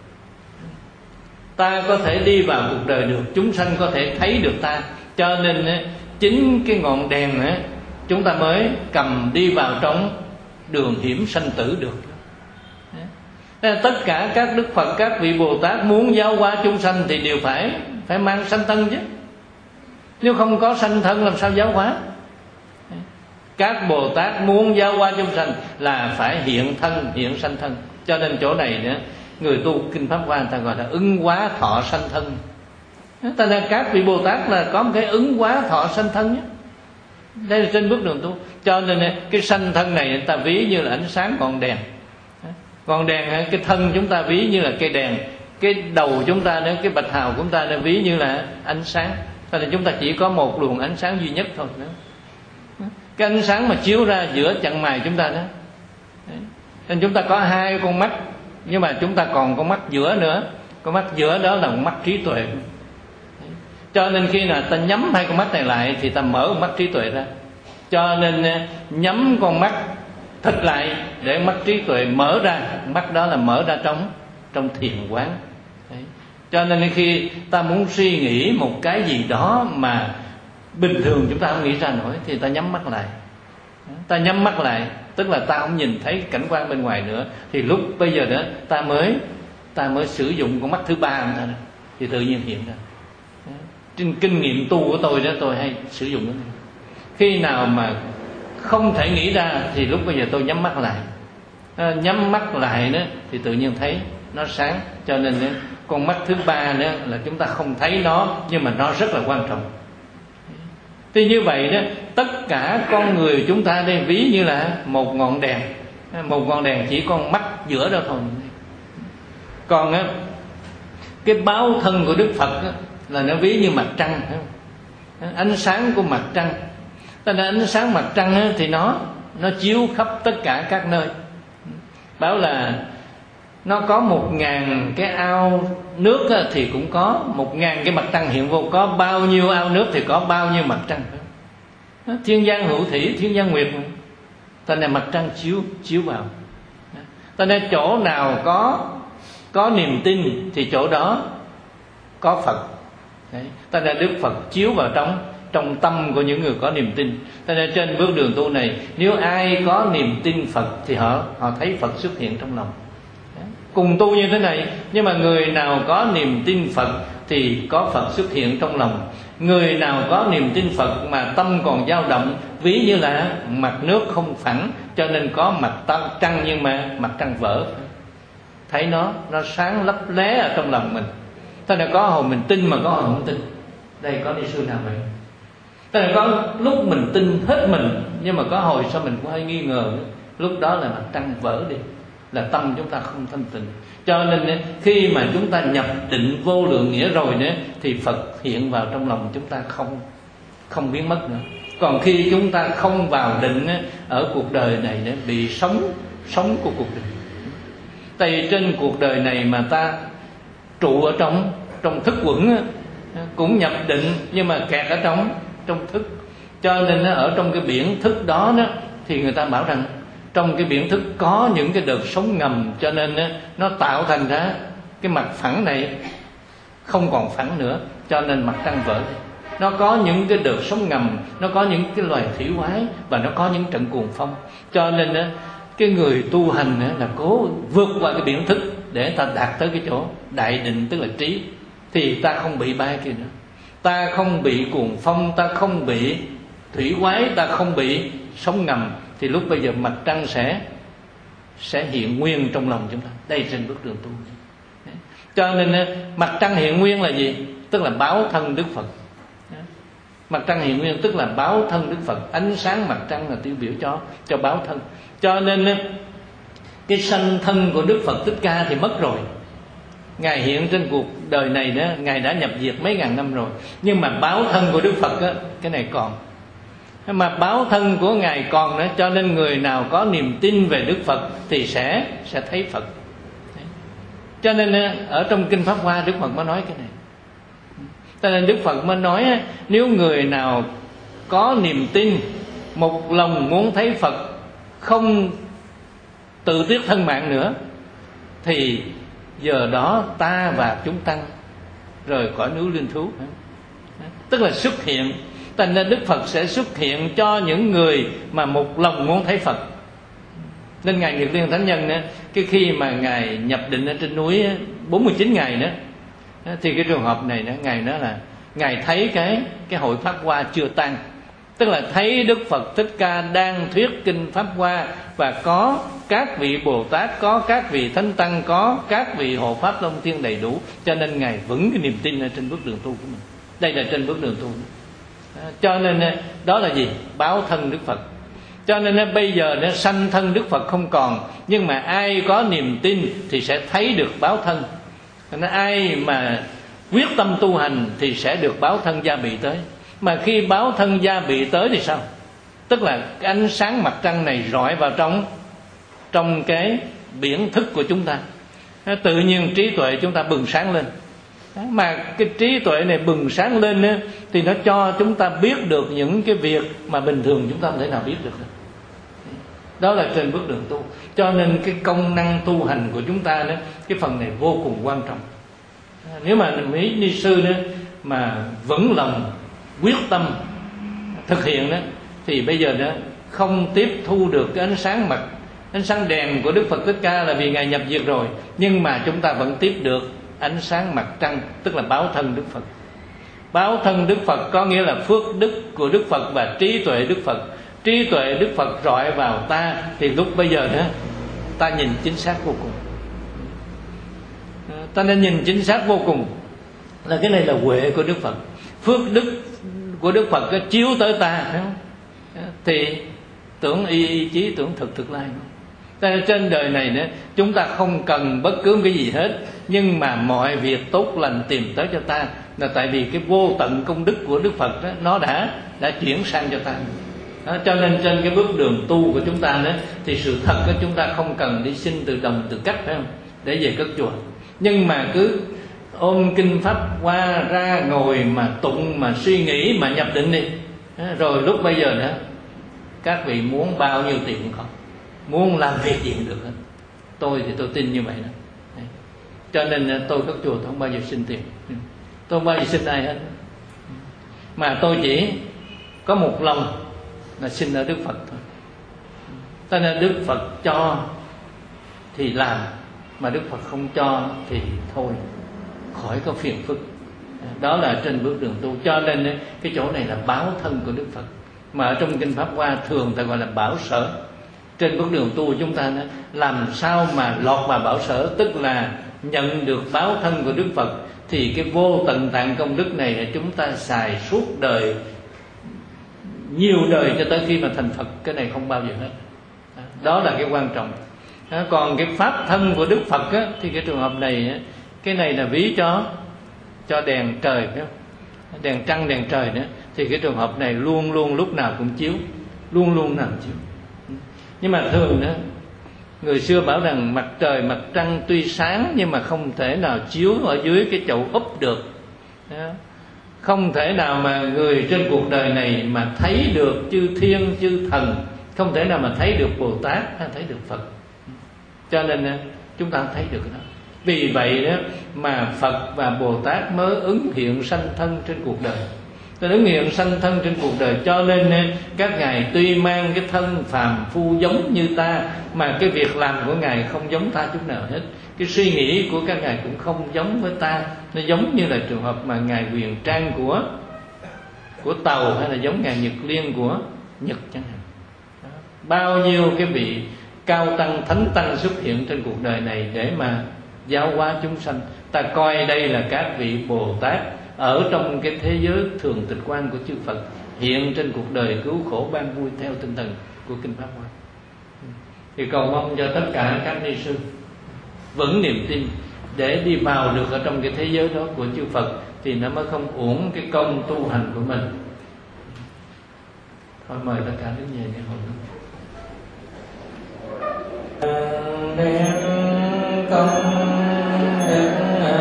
Ta có thể đi vào cuộc đời được, chúng sanh có thể thấy được ta. Cho nên chính cái ngọn đèn chúng ta mới cầm đi vào trong đường hiểm sanh tử được. Tất cả các Đức Phật, các vị Bồ Tát muốn giáo hóa chúng sanh thì đều phải phải mang sanh thân chứ. Nếu không có sanh thân làm sao giáo hóa? Các Bồ Tát muốn giáo hóa chúng sanh là phải hiện thân, hiện sanh thân. Cho nên chỗ này nữa, người tu Kinh Pháp Hoa người ta gọi là ứng hóa thọ sanh thân. Ta ra các vị Bồ Tát là có một cái ứng hóa thọ sanh thân nhé. Đây là trên bước đường tu. Cho nên cái sanh thân này người ta ví như là ánh sáng ngọn đèn. Ngọn đèn, cái thân chúng ta ví như là cây đèn, cái đầu chúng ta nữa, cái bạch hào của chúng ta nó ví như là ánh sáng. Cho nên chúng ta chỉ có một luồng ánh sáng duy nhất thôi nữa. Cái ánh sáng mà chiếu ra giữa chặng mày chúng ta đó. Nên chúng ta có hai con mắt, nhưng mà chúng ta còn con mắt giữa nữa. Con mắt giữa đó là một mắt trí tuệ. Cho nên khi nào ta nhắm hai con mắt này lại thì ta mở con mắt trí tuệ ra. Cho nên nhắm con mắt thật lại để mắt trí tuệ mở ra. Mắt đó là mở ra trong trong thiền quán. Đấy. Cho nên khi ta muốn suy nghĩ một cái gì đó mà bình thường chúng ta không nghĩ ra nổi thì ta nhắm mắt lại. Ta nhắm mắt lại tức là ta không nhìn thấy cảnh quan bên ngoài nữa. Thì lúc bây giờ đó ta mới ta mới sử dụng con mắt thứ ba của ta đó, thì tự nhiên hiện ra. Trên kinh nghiệm tu của tôi đó, tôi hay sử dụng cái này. Khi nào mà không thể nghĩ ra thì lúc bây giờ tôi nhắm mắt lại. À, nhắm mắt lại đó thì tự nhiên thấy nó sáng. Cho nên đó, con mắt thứ ba nữa là chúng ta không thấy nó, nhưng mà nó rất là quan trọng. Thì như vậy đó, tất cả con người chúng ta đây ví như là một ngọn đèn. Một ngọn đèn chỉ con mắt giữa đó thôi. Còn á, cái báo thân của Đức Phật á, là nó ví như mặt trăng. Ánh sáng của mặt trăng. Tức là ánh sáng mặt trăng á, thì nó nó chiếu khắp tất cả các nơi. Bảo là nó có một ngàn cái ao nước á, thì cũng có một ngàn cái mặt trăng hiện vô. Có bao nhiêu ao nước thì có bao nhiêu mặt trăng. Thiên giang hữu thủy, thiên giang nguyệt. Thành ra mặt trăng chiếu chiếu vào. Thành ra chỗ nào có có niềm tin thì chỗ đó có Phật. Thành ra Đức Phật chiếu vào trong trong tâm của những người có niềm tin. Thành ra trên bước đường tu này, nếu ai có niềm tin Phật thì họ họ thấy Phật xuất hiện trong lòng. Cùng tu như thế này, nhưng mà người nào có niềm tin Phật thì có Phật xuất hiện trong lòng. Người nào có niềm tin Phật mà tâm còn dao động, ví như là mặt nước không phẳng, cho nên có mặt trăng nhưng mà mặt trăng vỡ. Thấy nó nó sáng lấp lé ở trong lòng mình. Thế là có hồi mình tin mà có hồi không tin. Đây có ni sư nào vậy? Thế là có lúc mình tin hết mình, nhưng mà có hồi sao mình cũng hơi nghi ngờ nữa. Lúc đó là mặt trăng vỡ đi, là tâm chúng ta không thanh tịnh. Cho nên khi mà chúng ta nhập định vô lượng nghĩa rồi nữa, thì Phật hiện vào trong lòng chúng ta không không biến mất nữa. Còn khi chúng ta không vào định ở cuộc đời này để bị sống sống của cuộc đời. Tại vì trên cuộc đời này mà ta trụ ở trong trong thức quẩn, cũng nhập định nhưng mà kẹt ở trong trong thức. Cho nên ở trong cái biển thức đó, đó thì người ta bảo rằng trong cái biển thức có những cái đợt sóng ngầm, cho nên nó tạo thành ra cái mặt phẳng này không còn phẳng nữa, cho nên mặt trăng vỡ. Nó có những cái đợt sóng ngầm, nó có những cái loài thủy quái, và nó có những trận cuồng phong. Cho nên cái người tu hành là cố vượt qua cái biển thức để ta đạt tới cái chỗ đại định, tức là trí, thì ta không bị ba kia nữa. Ta không bị cuồng phong, ta không bị thủy quái, ta không bị sóng ngầm, thì lúc bây giờ mặt trăng sẽ sẽ hiện nguyên trong lòng chúng ta. Đây trên bước đường tu. Cho nên mặt trăng hiện nguyên là gì? Tức là báo thân Đức Phật. Mặt trăng hiện nguyên tức là báo thân Đức Phật. Ánh sáng mặt trăng là tiêu biểu cho cho báo thân. Cho nên cái sanh thân của Đức Phật Thích Ca thì mất rồi. Ngài hiện trên cuộc đời này đó, Ngài đã nhập diệt mấy ngàn năm rồi. Nhưng mà báo thân của Đức Phật đó, cái này còn. Mà báo thân của Ngài còn nữa, cho nên người nào có niềm tin về Đức Phật thì sẽ sẽ thấy Phật. Cho nên ở trong Kinh Pháp Hoa Đức Phật mới nói cái này. Cho nên Đức Phật mới nói, nếu người nào có niềm tin, một lòng muốn thấy Phật, không tự tiếc thân mạng nữa, thì giờ đó ta và chúng tăng rời khỏi núi Linh Thú. Tức là xuất hiện. Thành ra Đức Phật sẽ xuất hiện cho những người mà một lòng muốn thấy Phật. Nên Ngài Nguyệt Liên Thánh Nhân đó, cái khi mà Ngài nhập định ở trên núi bốn mươi chín ngày đó, thì cái trường hợp này đó, Ngài nói là Ngài thấy cái cái hội Pháp Hoa chưa tan. Tức là thấy Đức Phật Thích Ca đang thuyết kinh Pháp Hoa, và có các vị Bồ Tát, có các vị Thánh Tăng, có các vị hộ Pháp Long Thiên đầy đủ. Cho nên Ngài vững cái niềm tin ở trên bước đường tu của mình. Đây là trên bước đường tu. Cho nên đó là gì? Báo thân Đức Phật. Cho nên bây giờ nó sanh thân Đức Phật không còn, nhưng mà ai có niềm tin thì sẽ thấy được báo thân. Nên ai mà quyết tâm tu hành thì sẽ được báo thân gia bị tới. Mà khi báo thân gia bị tới thì sao? Tức là cái ánh sáng mặt trăng này rọi vào trong trong cái biển thức của chúng ta, tự nhiên trí tuệ chúng ta bừng sáng lên. Mà cái trí tuệ này bừng sáng lên á, thì nó cho chúng ta biết được những cái việc mà bình thường chúng ta không thể nào biết được. Đó là trên bước đường tu. Cho nên cái công năng tu hành của chúng ta đó, cái phần này vô cùng quan trọng. Nếu mà mấy ni sư đó mà vững lòng quyết tâm thực hiện đó, thì bây giờ đó không tiếp thu được cái ánh sáng mặt ánh sáng đèn của Đức Phật Thích Ca, là vì Ngài nhập diệt rồi, nhưng mà chúng ta vẫn tiếp được ánh sáng mặt trăng, tức là báo thân Đức Phật. Báo thân Đức Phật có nghĩa là phước đức của Đức Phật và trí tuệ Đức Phật. Trí tuệ Đức Phật rọi vào ta, thì lúc bây giờ đó ta nhìn chính xác vô cùng. Ta nên nhìn chính xác vô cùng, là cái này là huệ của Đức Phật. Phước đức của Đức Phật có chiếu tới ta, phải không? Thì tưởng y y chí, tưởng thực thực lai. Trên đời này nữa, chúng ta không cần bất cứ cái gì hết, nhưng mà mọi việc tốt lành tìm tới cho ta, là tại vì cái vô tận công đức của Đức Phật đó, nó đã đã chuyển sang cho ta. Đó, cho nên trên cái bước đường tu của chúng ta đó, thì sự thật đó, chúng ta không cần đi xin từ đồng từ cách, phải không, để về cất chùa. Nhưng mà cứ ôm kinh Pháp Hoa ra ngồi mà tụng, mà suy nghĩ, mà nhập định đi. Đó, rồi lúc bây giờ nữa, các vị muốn bao nhiêu tiền cũng có, muốn làm việc gì cũng được hết. Tôi thì tôi tin như vậy đó. Đấy. Cho nên tôi cất chùa tôi không bao giờ xin tiền, tôi không bao giờ xin ai hết, mà tôi chỉ có một lòng là xin ở Đức Phật thôi. Cho nên Đức Phật cho thì làm, mà Đức Phật không cho thì thôi, khỏi có phiền phức. Đó là trên bước đường tu. Cho nên cái chỗ này là báo thân của Đức Phật, mà ở trong kinh Pháp Hoa thường ta gọi là bảo sở. Trên bước đường tu của chúng ta làm sao mà lọt vào bảo sở, tức là nhận được báo thân của Đức Phật, thì cái vô tận tạng công đức này là chúng ta xài suốt đời, nhiều đời cho tới khi mà thành Phật. Cái này không bao giờ hết. Đó là cái quan trọng. Còn cái pháp thân của Đức Phật á, thì cái trường hợp này á, cái này là ví cho cho đèn trời, phải không? Đèn trăng, đèn trời nữa, thì cái trường hợp này luôn luôn lúc nào cũng chiếu, luôn luôn nào cũng chiếu. Nhưng mà thường đó, người xưa bảo rằng mặt trời mặt trăng tuy sáng nhưng mà không thể nào chiếu ở dưới cái chậu úp được. Đó. Không thể nào mà người trên cuộc đời này mà thấy được chư thiên chư thần, không thể nào mà thấy được Bồ Tát hay thấy được Phật. Cho nên chúng ta không thấy được đó. Vì vậy đó mà Phật và Bồ Tát mới ứng hiện sanh thân trên cuộc đời. Ta ứng hiện sanh thân trên cuộc đời, cho nên các ngài tuy mang cái thân phàm phu giống như ta, mà cái việc làm của ngài không giống ta chút nào hết. Cái suy nghĩ của các ngài cũng không giống với ta. Nó giống như là trường hợp mà ngài Huyền Trang của của Tàu, hay là giống ngài Nhật Liên của Nhật chẳng hạn. Đó. Bao nhiêu cái vị cao tăng, thánh tăng xuất hiện trên cuộc đời này để mà giáo hóa chúng sanh. Ta coi đây là các vị Bồ Tát ở trong cái thế giới thường tịch quan của chư Phật, hiện trên cuộc đời cứu khổ ban vui theo tinh thần của Kinh Pháp Hoa. Thì cầu mong cho tất cả các ni sư vững niềm tin để đi vào được ở trong cái thế giới đó của chư Phật, thì nó mới không uổng cái công tu hành của mình. Thôi mời tất cả đến về để hồi đem công đức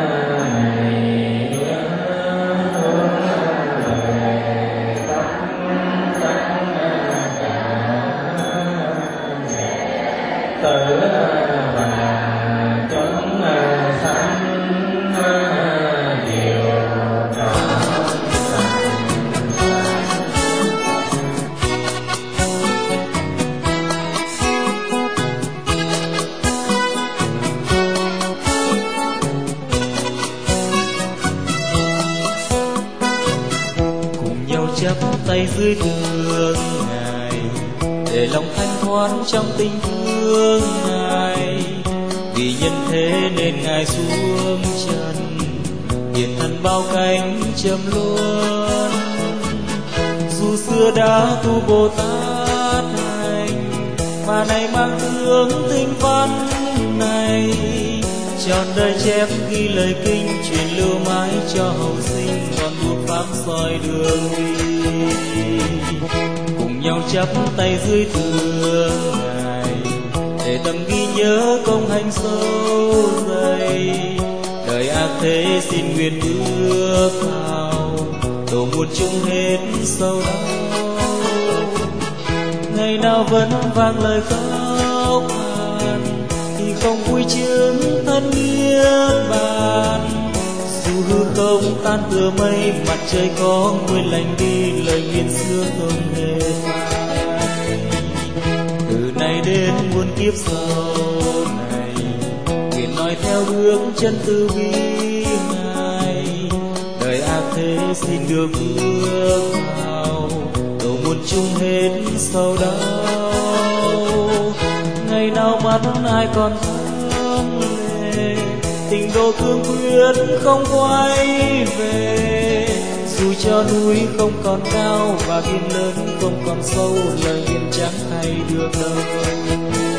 tay dưới thương Ngài, để lòng thanh thoát trong tình thương Ngài. Vì nhân thế nên Ngài xuống trần, hiện thân bao cánh trầm luân. Dù xưa đã tu Bồ Tát hành, mà nay mang tướng tinh văn này, trọn đời chép ghi lời kinh truyền lưu mãi cho hậu sinh, còn buộc pháp soi đường đi. Cùng nhau chắp tay dưới thương Ngài, để tâm ghi nhớ công hành sâu dày. Đời ác thế xin nguyện bước vào, độ một chung hết sâu đau. Ngày nào vẫn vang lời khóc than, thì không vui chứng thân niết bàn. Dù hư không tan tựa mây, mặt trời có nguyên lành đi, lời nguyện xưa không hề phai. Từ nay đến muôn kiếp sau này, nguyện nói theo bước chân từ bi Ngài. Đời ác thế xin được bước vào, độ muôn chung hết sầu đau. Ngày nào mắt ai còn thắm lệ, tình độ cương quyết không quay về. Dù cho núi không còn cao và biển lớn không còn sâu, lời nguyện chẳng thay được đâu.